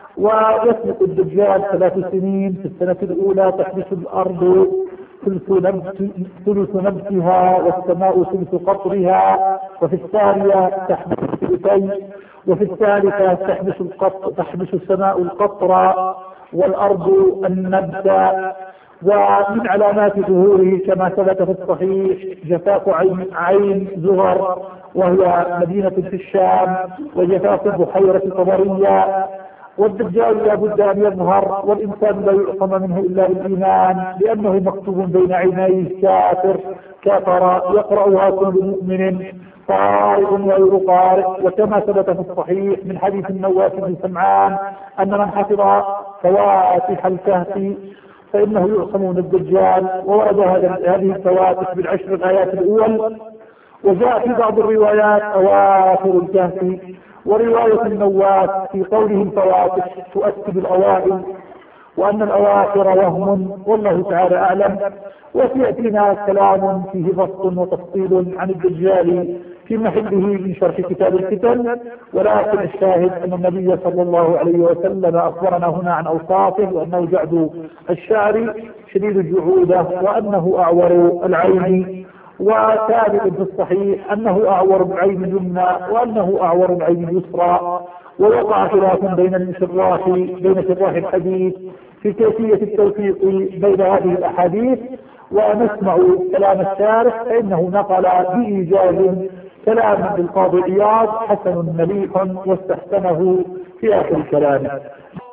ويسبق الدجال ثلاث سنين. في السنة الأولى تحدث الأرض ثلث نبت ثلث نبتها والسماء ثلث قطرها، وفي الثانية تحدث ثلثين، وفي الثالثة تحدث القطر تحدث السماء القطر والأرض النبت. ومن علامات ظهوره كما ثبت في الصحيح جفاف عين, عين زغر، وهي مدينة في الشام، وجفاف بحيرة طبرية. والدجال لا بد أن يظهر، والإنسان لا يعصم منه إلا بالإيمان، لأنه مكتوب بين عينيه كافر كافر يقرأها كل مؤمن قارئ غير قارئ. وكما ثبت في الصحيح من حديث النواس بن سمعان أن من حفظ فواتح الكهف فإنه يعصم من الدجال. وورد هذه الفواتح بالعشر الآيات الأول، وجاء في بعض الروايات أواخر الكهف. ورواية النواس في قوله الفواتح تؤكد الأوائل، وأن الأواخر وهم، والله تعالى أعلم. وسيأتينا كلام فيه بسط وتفصيل عن الدجال في محله من شرح كتاب الفتن، ولكن الشاهد أن النبي صلى الله عليه وسلم أخبرنا هنا عن أوصافه، وأنه جعد الشعر شديد الجعودة، وأنه أعور العين، وثابت في الصحيح أنه أعور العين اليمنى وأنه أعور العين اليسرى. ووقع خلاف بين الشراح بين شراح الحديث في كيفية التوفيق بين هذه الأحاديث، ونسمع كلام الشارح فإنه نقل بإيجاز كلاما للقاضي عياض حسن مليح واستحسنه في آخر كلامه.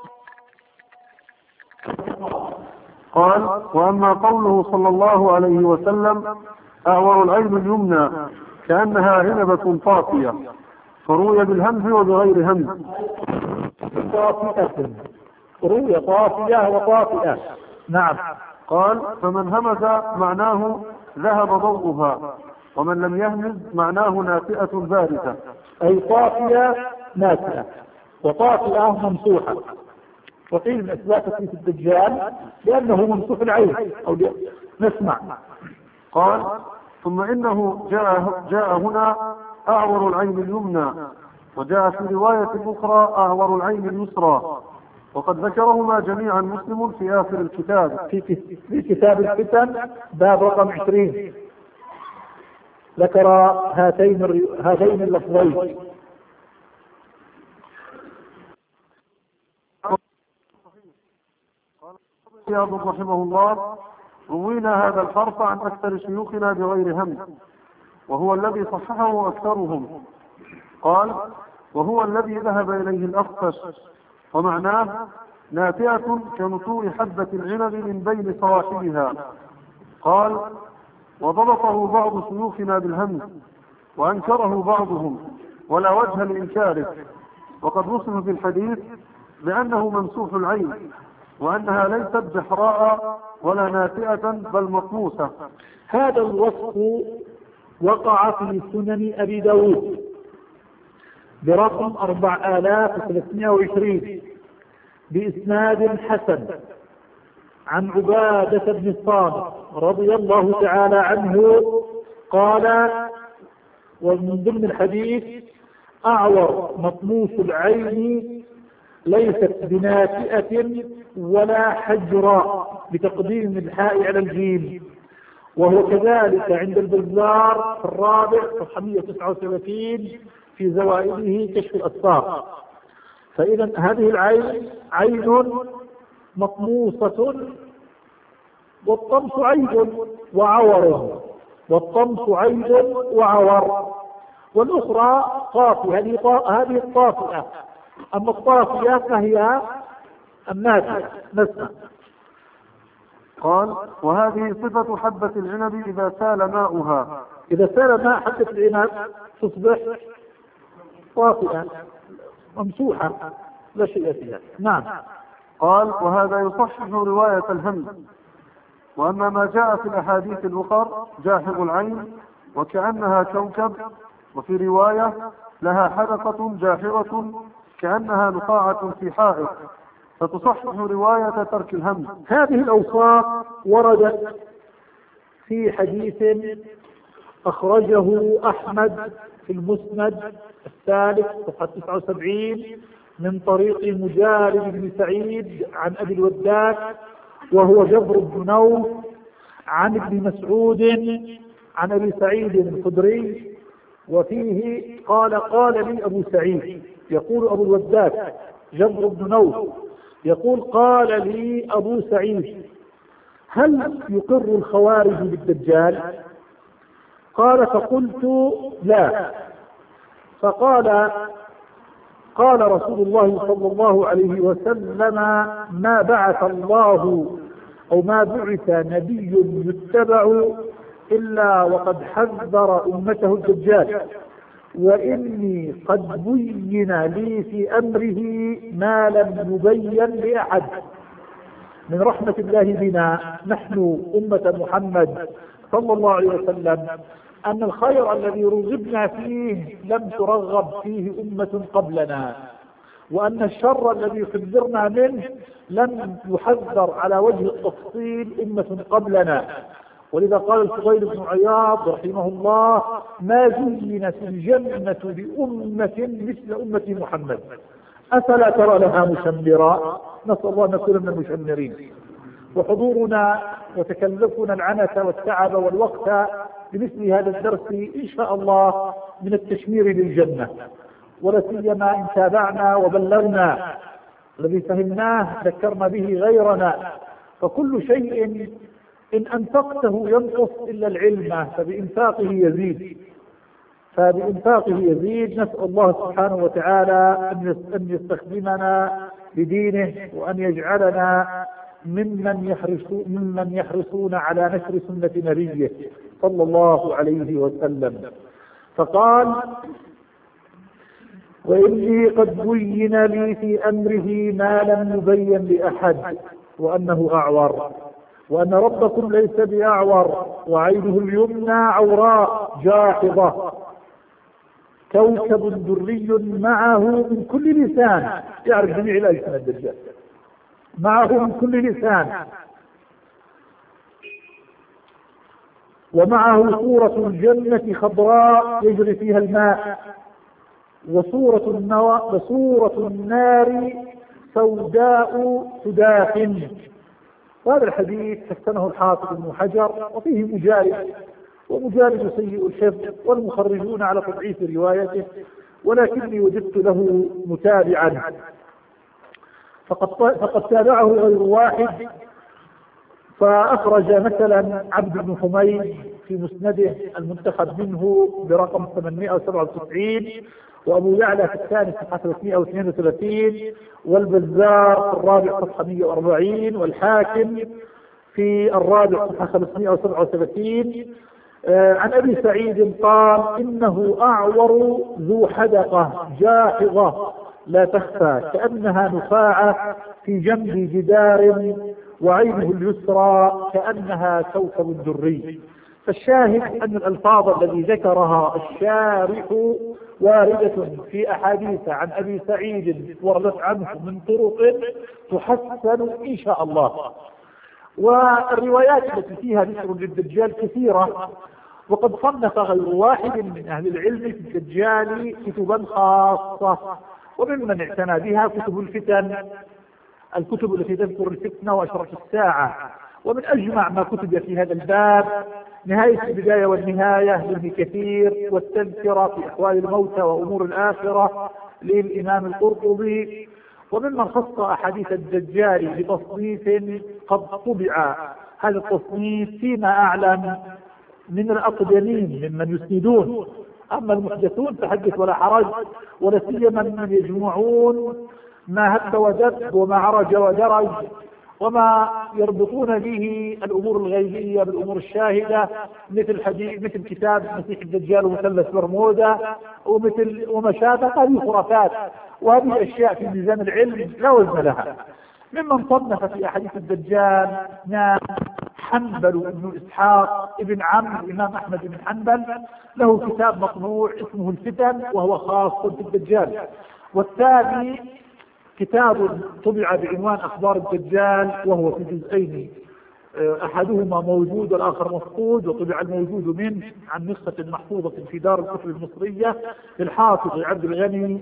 قال: وأما قوله صلى الله عليه وسلم أعور العين اليمنى كأنها عنبة طافية، فروي بالهمز وبغير همز. طافئة، روي طافية وطافئة. نعم. قال: فمن همز معناه ذهب ضوءها، ومن لم يهمز معناه نافئة باردة. أي طافية نافئة، وطافئة ممسوحة. وقيل من أسباب تثبيت الدجال لأنه ممسوح العين أو نسمع. قال: ثم إنه جاء, جاء هنا أعور العين اليمنى، وجاء في رواية أخرى أعور العين اليسرى، وقد ذكرهما جميعا مسلم في آخر الكتاب في, في كتاب الفتن باب رقم عشرين، ذكر هاتين هاتين اللفظين. قال رحمه الله: روينا هذا الحرف عن أكثر شيوخنا بغير همز، وهو الذي صححه أكثرهم. قال: وهو الذي ذهب إليه الأخفش، ومعناه نافئة كنتوء حبة العنب من بين صواحبها. قال: وضبطه بعض شيوخنا بالهمز، وأنكره بعضهم ولا وجه لإنكاره، وقد وصف في الحديث بأنه ممسوح العين، وأنها ليست بحراء ولا نافئة بل مطموسة. هذا الوصف وقع في سنن أبي داود برقم أربعة آلاف وثلاثمائة وعشرين بإسناد حسن عن عبادة بن الصامت رضي الله تعالى عنه قال: ومن ضمن الحديث: أعور مطموس العين ليست بنافئة ولا حجراء، بتقديم الحاء على الجيم. وهو كذلك عند البزار في الرابع صفحة مئة وتسعة وثلاثين في زوائده كشف الأسفار. فإذا هذه العين عين مطموسة، والطمس عيب وعور، والطمس عيب وعور. والأخرى طافية، هذه الطافئة. أما الطافية فهي النافئة. نسمع. قال: وهذه صفة حبة العنب إذا سال ماؤها. إذا سال ماء حبة العنب تصبح طافئة ممسوحة لا شيء فيها. نعم. قال: وهذا يصحح رواية الهمز، وأما ما جاء في الأحاديث الأخر جاحظ العين وكأنها كوكب، وفي رواية لها حلقة جاحظة كأنها نقاعة في حائط، فتصحح رواية ترك الهم. هذه الأوصاف وردت في حديث أخرجه أحمد في المسند الثالث صفحة تسعة وسبعين من طريق مجالد بن سعيد عن أبي الوداك وهو جبر بن نوف عن ابن مسعود عن أبي سعيد الخدري، وفيه قال قال لي أبو سعيد، يقول أبو الوداك جبر بن نوف يقول قال لي أبو سعيد هل يقر الخوارج بالدجال؟ قال فقلت لا. فقال قال رسول الله صلى الله عليه وسلم ما بعث الله أو ما بعث نبي يتبع إلا وقد حذر أمته الدجال، وإني قد بين لي في أمره ما لم يبين لأحد. من رحمة الله بنا نحن أمة محمد صلى الله عليه وسلم أن الخير الذي رغبنا فيه لم ترغب فيه أمة قبلنا، وأن الشر الذي حذرنا منه لم يحذر على وجه التفصيل أمة قبلنا. ولذا قال الفضيل بن عياض رحمه الله ما زينت الجنة لأمة مثل أمة محمد أفلا ترى لها مشمرا. نسأل الله أن نكون من المشمرين. وحضورنا وتكلفنا العنة والتعب والوقت بمثل هذا الدرس إن شاء الله من التشمير للجنة، ولا سيما إن تابعنا وبلغنا الذي فهمناه ذكرنا به غيرنا. فكل شيء إن أنفقته ينقص إلا العلم، فبإنفاقه يزيد فبإنفاقه يزيد. نسأل الله سبحانه وتعالى أن يستخدمنا لدينه، وأن يجعلنا ممن يحرصون, ممن يحرصون على نشر سنة نبيه صلى الله عليه وسلم. فقال وإني قد بين لي في أمره ما لم يبين لأحد، وأنه أعور، وأن ربكم ليس بأعور، وعينه اليمنى عوراء جاحظة، كوكب دري معه من كل لسان، يعرف جميع الألسنة الدجال، معه من كل لسان، ومعه صورة الجنة خضراء يجري فيها الماء، وصورة النار, وصورة النار سوداء سداخن. وهذا الحديث حسنه الحافظ ابن حجر، وفيه مجالد، ومجالد سيء الحفظ، والمخرجون على تضعيف روايته، ولكني وجدت له متابعا فقد, فقد تابعه غير واحد. فأخرج مثلا عبد بن حميد في مسنده المنتخب منه برقم ثمانمائة وسبعة وتسعين، وأبو يعلى في الثاني صفحة ثلاثمائة واثنين وثلاثين، والبزار في الرابع صفحة مائة وأربعين، والحاكم في الرابع صفحة خمسمائة وسبعة وثلاثين. آه عن أبي سعيد قال إنه أعور ذو حدقة جاحظة لا تخفى كأنها نخاعة في جنب جدار، وعينه اليسرى كأنها كوكب دري. فالشاهد أن الألفاظ الذي ذكرها الشارح واردة في أحاديث عن أبي سعيد وردت عنه من طرق تحسن إن شاء الله. والروايات التي فيها ذكر للدجال كثيرة، وقد صنف غير واحد من أهل العلم في الدجال كتبا خاصة، وممن اعتنى بها كتب الفتن، الكتب التي تذكر الفتنة وأشرة الساعة. ومن أجمع ما كتب في هذا الباب نهاية البداية والنهاية لابن كثير، والتذكرة في أحوال الموتى وأمور الآخرة للإمام القرطبي. وممن خص أحاديث الدجال بتصنيف قد طبع هذا التصنيف فيما أعلم من الأقدمين ممن يسندون. أما المحدثون فحدث ولا حرج، ولا سيما من يجمعون ما هب ودب وما عرج ودرج، وما يربطون به الأمور الغيبية بالأمور الشاهدة، مثل حديث مثل كتاب مسيح الدجال ومثلث برمودا ومثل وما شابه. هذه خرافات، وهذه أشياء في ميزان العلم لا وزن لها. ممن صنف في أحاديث الدجال نام حنبل بن إسحاق ابن عمرو الإمام أحمد بن حنبل، له كتاب مطبوع اسمه الفتن وهو خاص بالدجال. والثاني كتاب طبع بعنوان أخبار الدجال وهو في جزئين، أحدهما موجود والآخر مفقود، وطبع الموجود منه عن نسخة محفوظة في دار الكتب المصرية للحافظ عبد الغني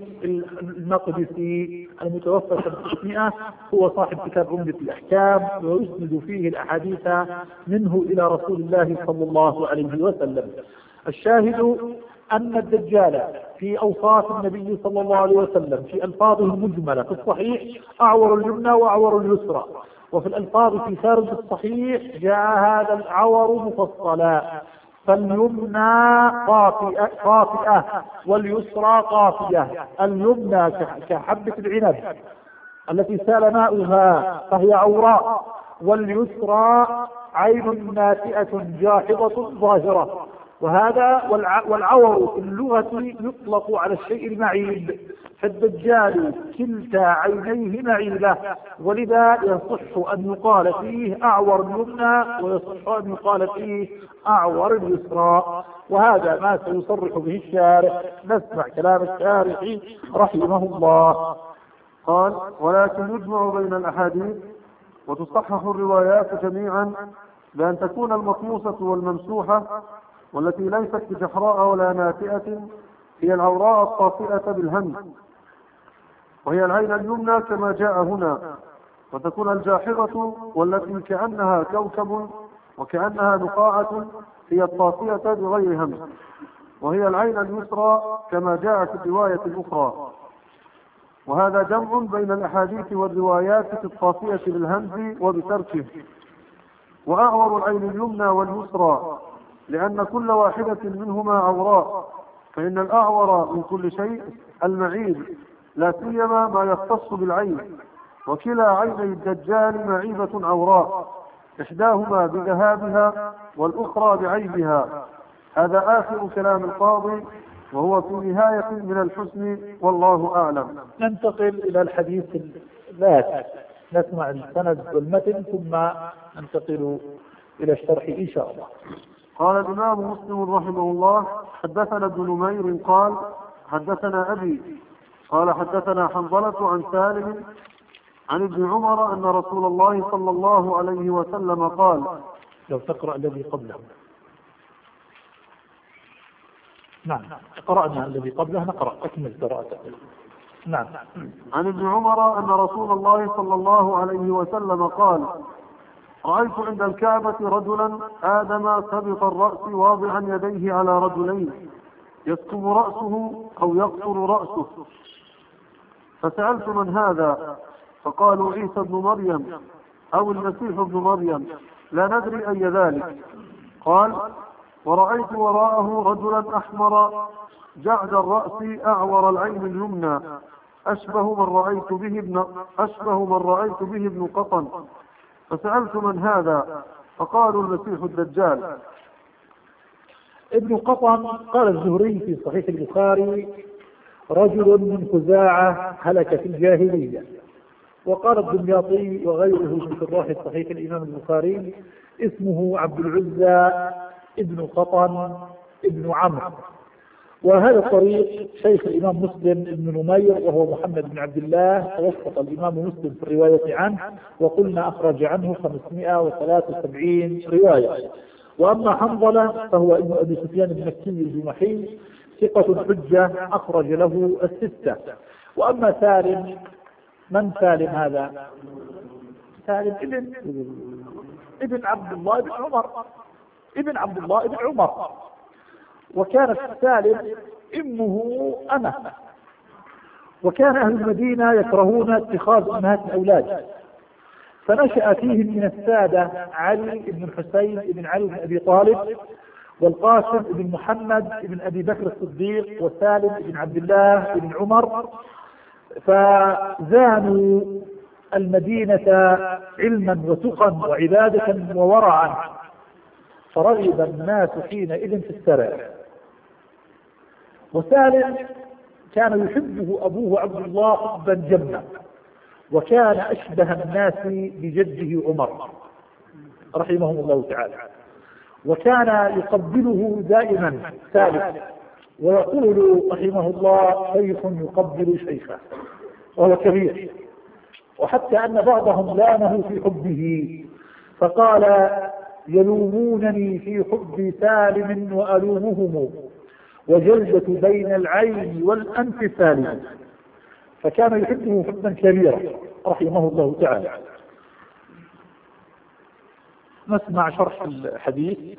المقدسي المتوفى سنة ستمائة، هو صاحب كتاب عمدة الأحكام، ويسند فيه الأحاديث منه إلى رسول الله صلى الله عليه وسلم. الشاهد أن الدجال في أوصاف النبي صلى الله عليه وسلم في ألفاظه المجملة في الصحيح أعور اليمنى وأعور اليسرى، وفي الألفاظ في خارج الصحيح جاء هذا العور مفصلا، فاليمنى قافئة, قافئة واليسرى قافية. اليمنى كحبة العنب التي سال ماؤها فهي عوراء، واليسرى عين ناتئة جاحظة ظاهرة. وهذا والعور في اللغة يطلق على الشيء المعيب، فالدجال كلتا عينيه معيبة، ولذا يصح أن يقال فيه أعور اليمنى ويصح أن يقال فيه أعور اليسرى، وهذا ما سيصرح به الشارح. نسمع كلام الشارح رحمه الله. قال: ولكن يجمع بين الأحاديث وتصحح الروايات جميعا بأن تكون المطموسة والممسوحة والتي ليست بجحراء ولا ناتئة هي العوراء الطافئة بالهمز، وهي العين اليمنى كما جاء هنا، وتكون الجاحظة والتي كأنها كوكب وكأنها نقاعة هي الطافئة بغير همز، وهي العين اليسرى كما جاء في الرواية الأخرى. وهذا جمع بين الأحاديث والروايات في الطافئة بالهمز وبتركه. وأعور العين اليمنى واليسرى لأن كل واحدة منهما عوراء، فإن الأعور من كل شيء المعيب، لا سيما ما يختص بالعين، وكلا عيني الدجال معيبة عوراء، إحداهما بذهابها والأخرى بعيبها. هذا آخر كلام القاضي، وهو في نهاية من الحسن، والله أعلم. ننتقل إلى الحديث الذات، نسمع السند والمتن ثم ننتقل إلى الشرح إن شاء الله. قال الإمام مسلم رحمه الله: حدثنا ابن نمير قال حدثنا أبي قال حدثنا حنظلة عن سالم عن ابن عمر أن رسول الله صلى الله عليه وسلم قال. لو تقرأ الذي قبله. نعم، قرأنا الذي قبله، نقرأ أكمل قراءته. نعم. عن ابن عمر أن رسول الله صلى الله عليه وسلم قال: رأيت عند الكعبة رجلا آدم سبط الرأس واضعا يديه على رجلين يسكب رأسه أو يقصر رأسه، فسألت من هذا؟ فقالوا عيسى بن مريم أو المسيح ابن مريم، لا ندري أي ذلك. قال: ورأيت وراءه رجلا أحمر جعد الرأس أعور العين اليمنى أشبه من رأيت به ابن أشبه من رأيت به ابن قطن، فسألت من هذا؟ فقالوا المسيح الدجال. ابن قطن قال الزهري في صحيح البخاري: رجل من خزاعة هلك في الجاهلية. وقال الدمياطي وغيره من شراح صحيح الإمام البخاري: اسمه عبد العزى ابن قطن ابن عمرو. وهذا الطريق شيخ الإمام مسلم ابن نمير وهو محمد بن عبد الله، توسط الإمام مسلم في الرواية عنه، وقلنا أخرج عنه خمسمائة وثلاثة وسبعين رواية. وأما حنظلة فهو ابن أبي سفيان المكي الجمحي، ثقة حجة، أخرج له الستة. وأما سالم، من سالم هذا؟ سالم ابن ابن عبد الله بن عمر ابن عبد الله بن عمر وكانت سالم امه أمه. وكان أهل المدينة يكرهون اتخاذ أمهات الأولاد، فنشأ فيهم من السادة علي بن الحسين بن علي بن أبي طالب، والقاسم بن محمد بن أبي بكر الصديق، وسالم بن عبد الله بن عمر، فزانوا المدينة علما وتقا وعبادة وورعا، فرغب الناس حينئذ في السرى. وسالم كان يحبه أبوه عبد الله حبا جما، وكان أشبه الناس بجده عمر، رحمهم الله تعالى، وكان يقبله دائما ثالث، ويقول رحمه الله: شيخ يقبل شيخه، وهو كبير. وحتى أن بعضهم لامه في حبه فقال: يلومونني في حب سالم وألومهم، وجلدة بين العين والأنف سالم. فكان يحبه حبا كبيرا رحمه الله تعالى. نسمع شرح الحديث.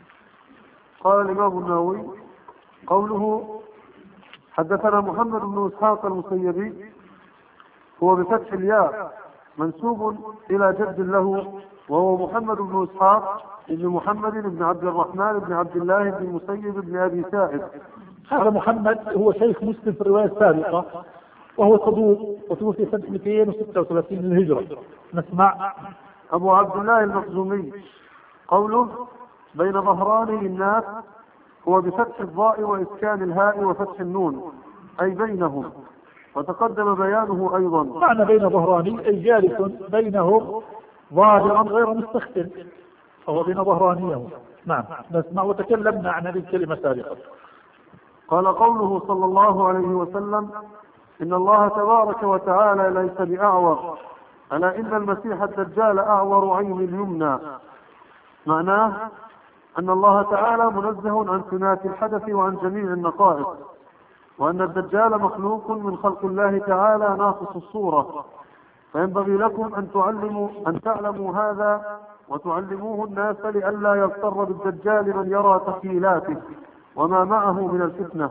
قال الإمام النووي: قوله حدثنا محمد بن إسحاق المسيبي هو بفتح الياء منسوب إلى جد له، وهو محمد بن إسحاق بن محمد بن عبد الرحمن بن عبد الله بن المسيب بن أبي ساعد. هذا محمد هو شيخ مسلم في الرواية السابقة، وهو صدوق، وتوفي سنة مئتين وستة وثلاثين للهجرة. نسمع. أبو عبد الله المخزومي قوله بين ظهراني الناس هو بفتح الضاء وإسكان الهاء وفتح النون، أي بينهم، وتقدم بيانه أيضا. معنى بين ظهراني أي جالس بينهم ظاهرا غير مستخدم، فهو بين ظهرانيهم. نعم. نسمع. وتكلمنا عن هذه الكلمة سابقا. قال قوله صلى الله عليه وسلم: إن الله تبارك وتعالى ليس بأعور، ألا إن المسيح الدجال أعور عين اليمنى. معناه أن الله تعالى منزه عن ثنات الحدث وعن جميع النقائص، وأن الدجال مخلوق من خلق الله تعالى ناقص الصورة، فينبغي لكم أن تعلموا أن تعلموا هذا وتعلموه الناس لئلا يغتر بالدجال من يرى تخيلاته وما معه من الفتنة.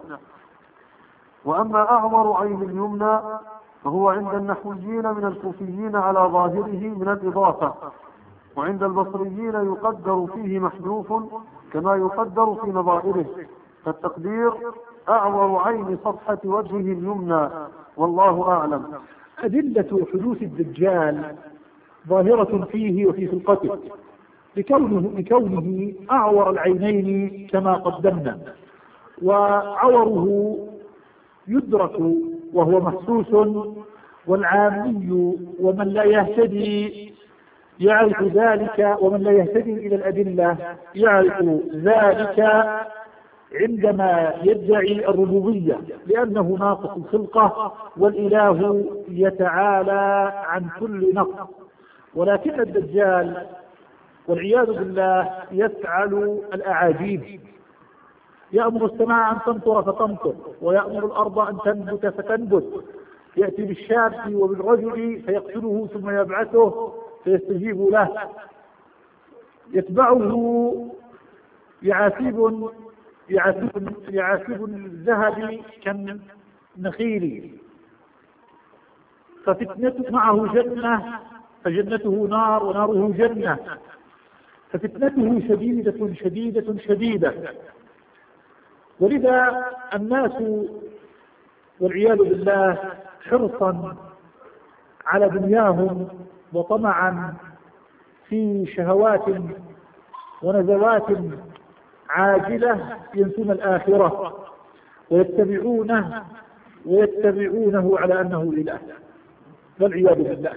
وأما أعور عين اليمنى فهو عند النحويين من الكوفيين على ظاهره من الإضافة، وعند البصريين يقدر فيه محذوف كما يقدر في نظائره، فالتقدير أعور عين صفحة وجهه اليمنى، والله أعلم. أدلة حدوث الدجال ظاهرة فيه وفي خلقته، لكونه, لكونه أعور العينين كما قدمنا، وعوره يدرك وهو محسوس، والعامي ومن لا يهتدي يعرف ذلك، ومن لا يهتدي إلى الأدلة يعرف ذلك عندما يدعي الربوبية، لأنه ناقص الخلقة، والإله يتعالى عن كل نقص. ولكن الدجال والعياذ بالله يفعل الأعاجيب، يأمر السماء أن تمطر فتمطر، ويأمر الأرض أن تنبت فتنبت، يأتي بالشاب وبالرجل فيقتله ثم يبعثه فيستجيب له، يتبعه يعاسيب يعاسيب يعاسيب الذهب كالنخيل، ففتنته معه جنة فجنته نار وناره جنة، ففتنته شديدة شديدة شديدة. ولذا الناس والعياذ بالله حرصا على دنياهم وطمعا في شهوات ونزوات عاجلة ينسون الآخرة ويتبعونه ويتبعونه على أنه إله، والعياذ بالله.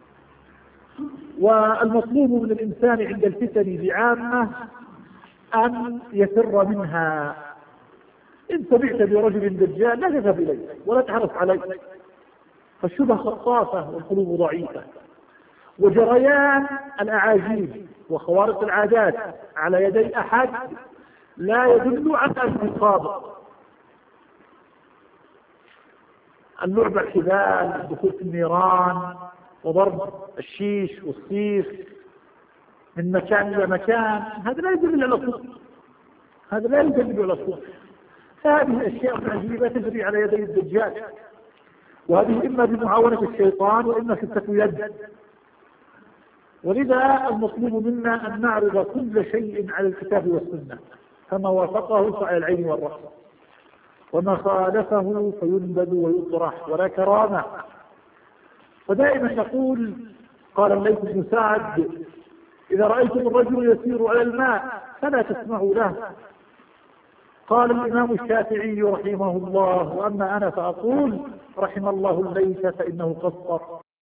والمطلوب من الإنسان عند الفتن بعامة أن يفر منها. إن سمعت برجل دجال لا تذهب إليه ولا تحرص عليه، فالشبه خطافة والقلوب ضعيفة، وجريان الأعاجيب وخوارق العادات على يدي أحد لا يدل على أنه صادق. اللعب الحبال، الدخول في النيران، وضرب الشيش والسيف من مكان إلى مكان، هذا لا يدل على الصدق، هذا لا يدل على الصدق. فهذه الأشياء العجيبة تجري على يدي الدجال، وهذه إما بمعاونة الشيطان وإما خفة يد. ولذا المطلوب منا أن نعرض كل شيء على الكتاب والسنة، فما وافقه فعلى العين والرأس، وما خالفه فينبذ ويطرح ولا كرامة. ودائما نقول، قال الليث بن سعد: إذا رأيتم الرجل يسير على الماء فلا تسمعوا له. قال الإمام الشافعي رحمه الله: وأما أنا فأقول رحم الله الليث فإنه قصر.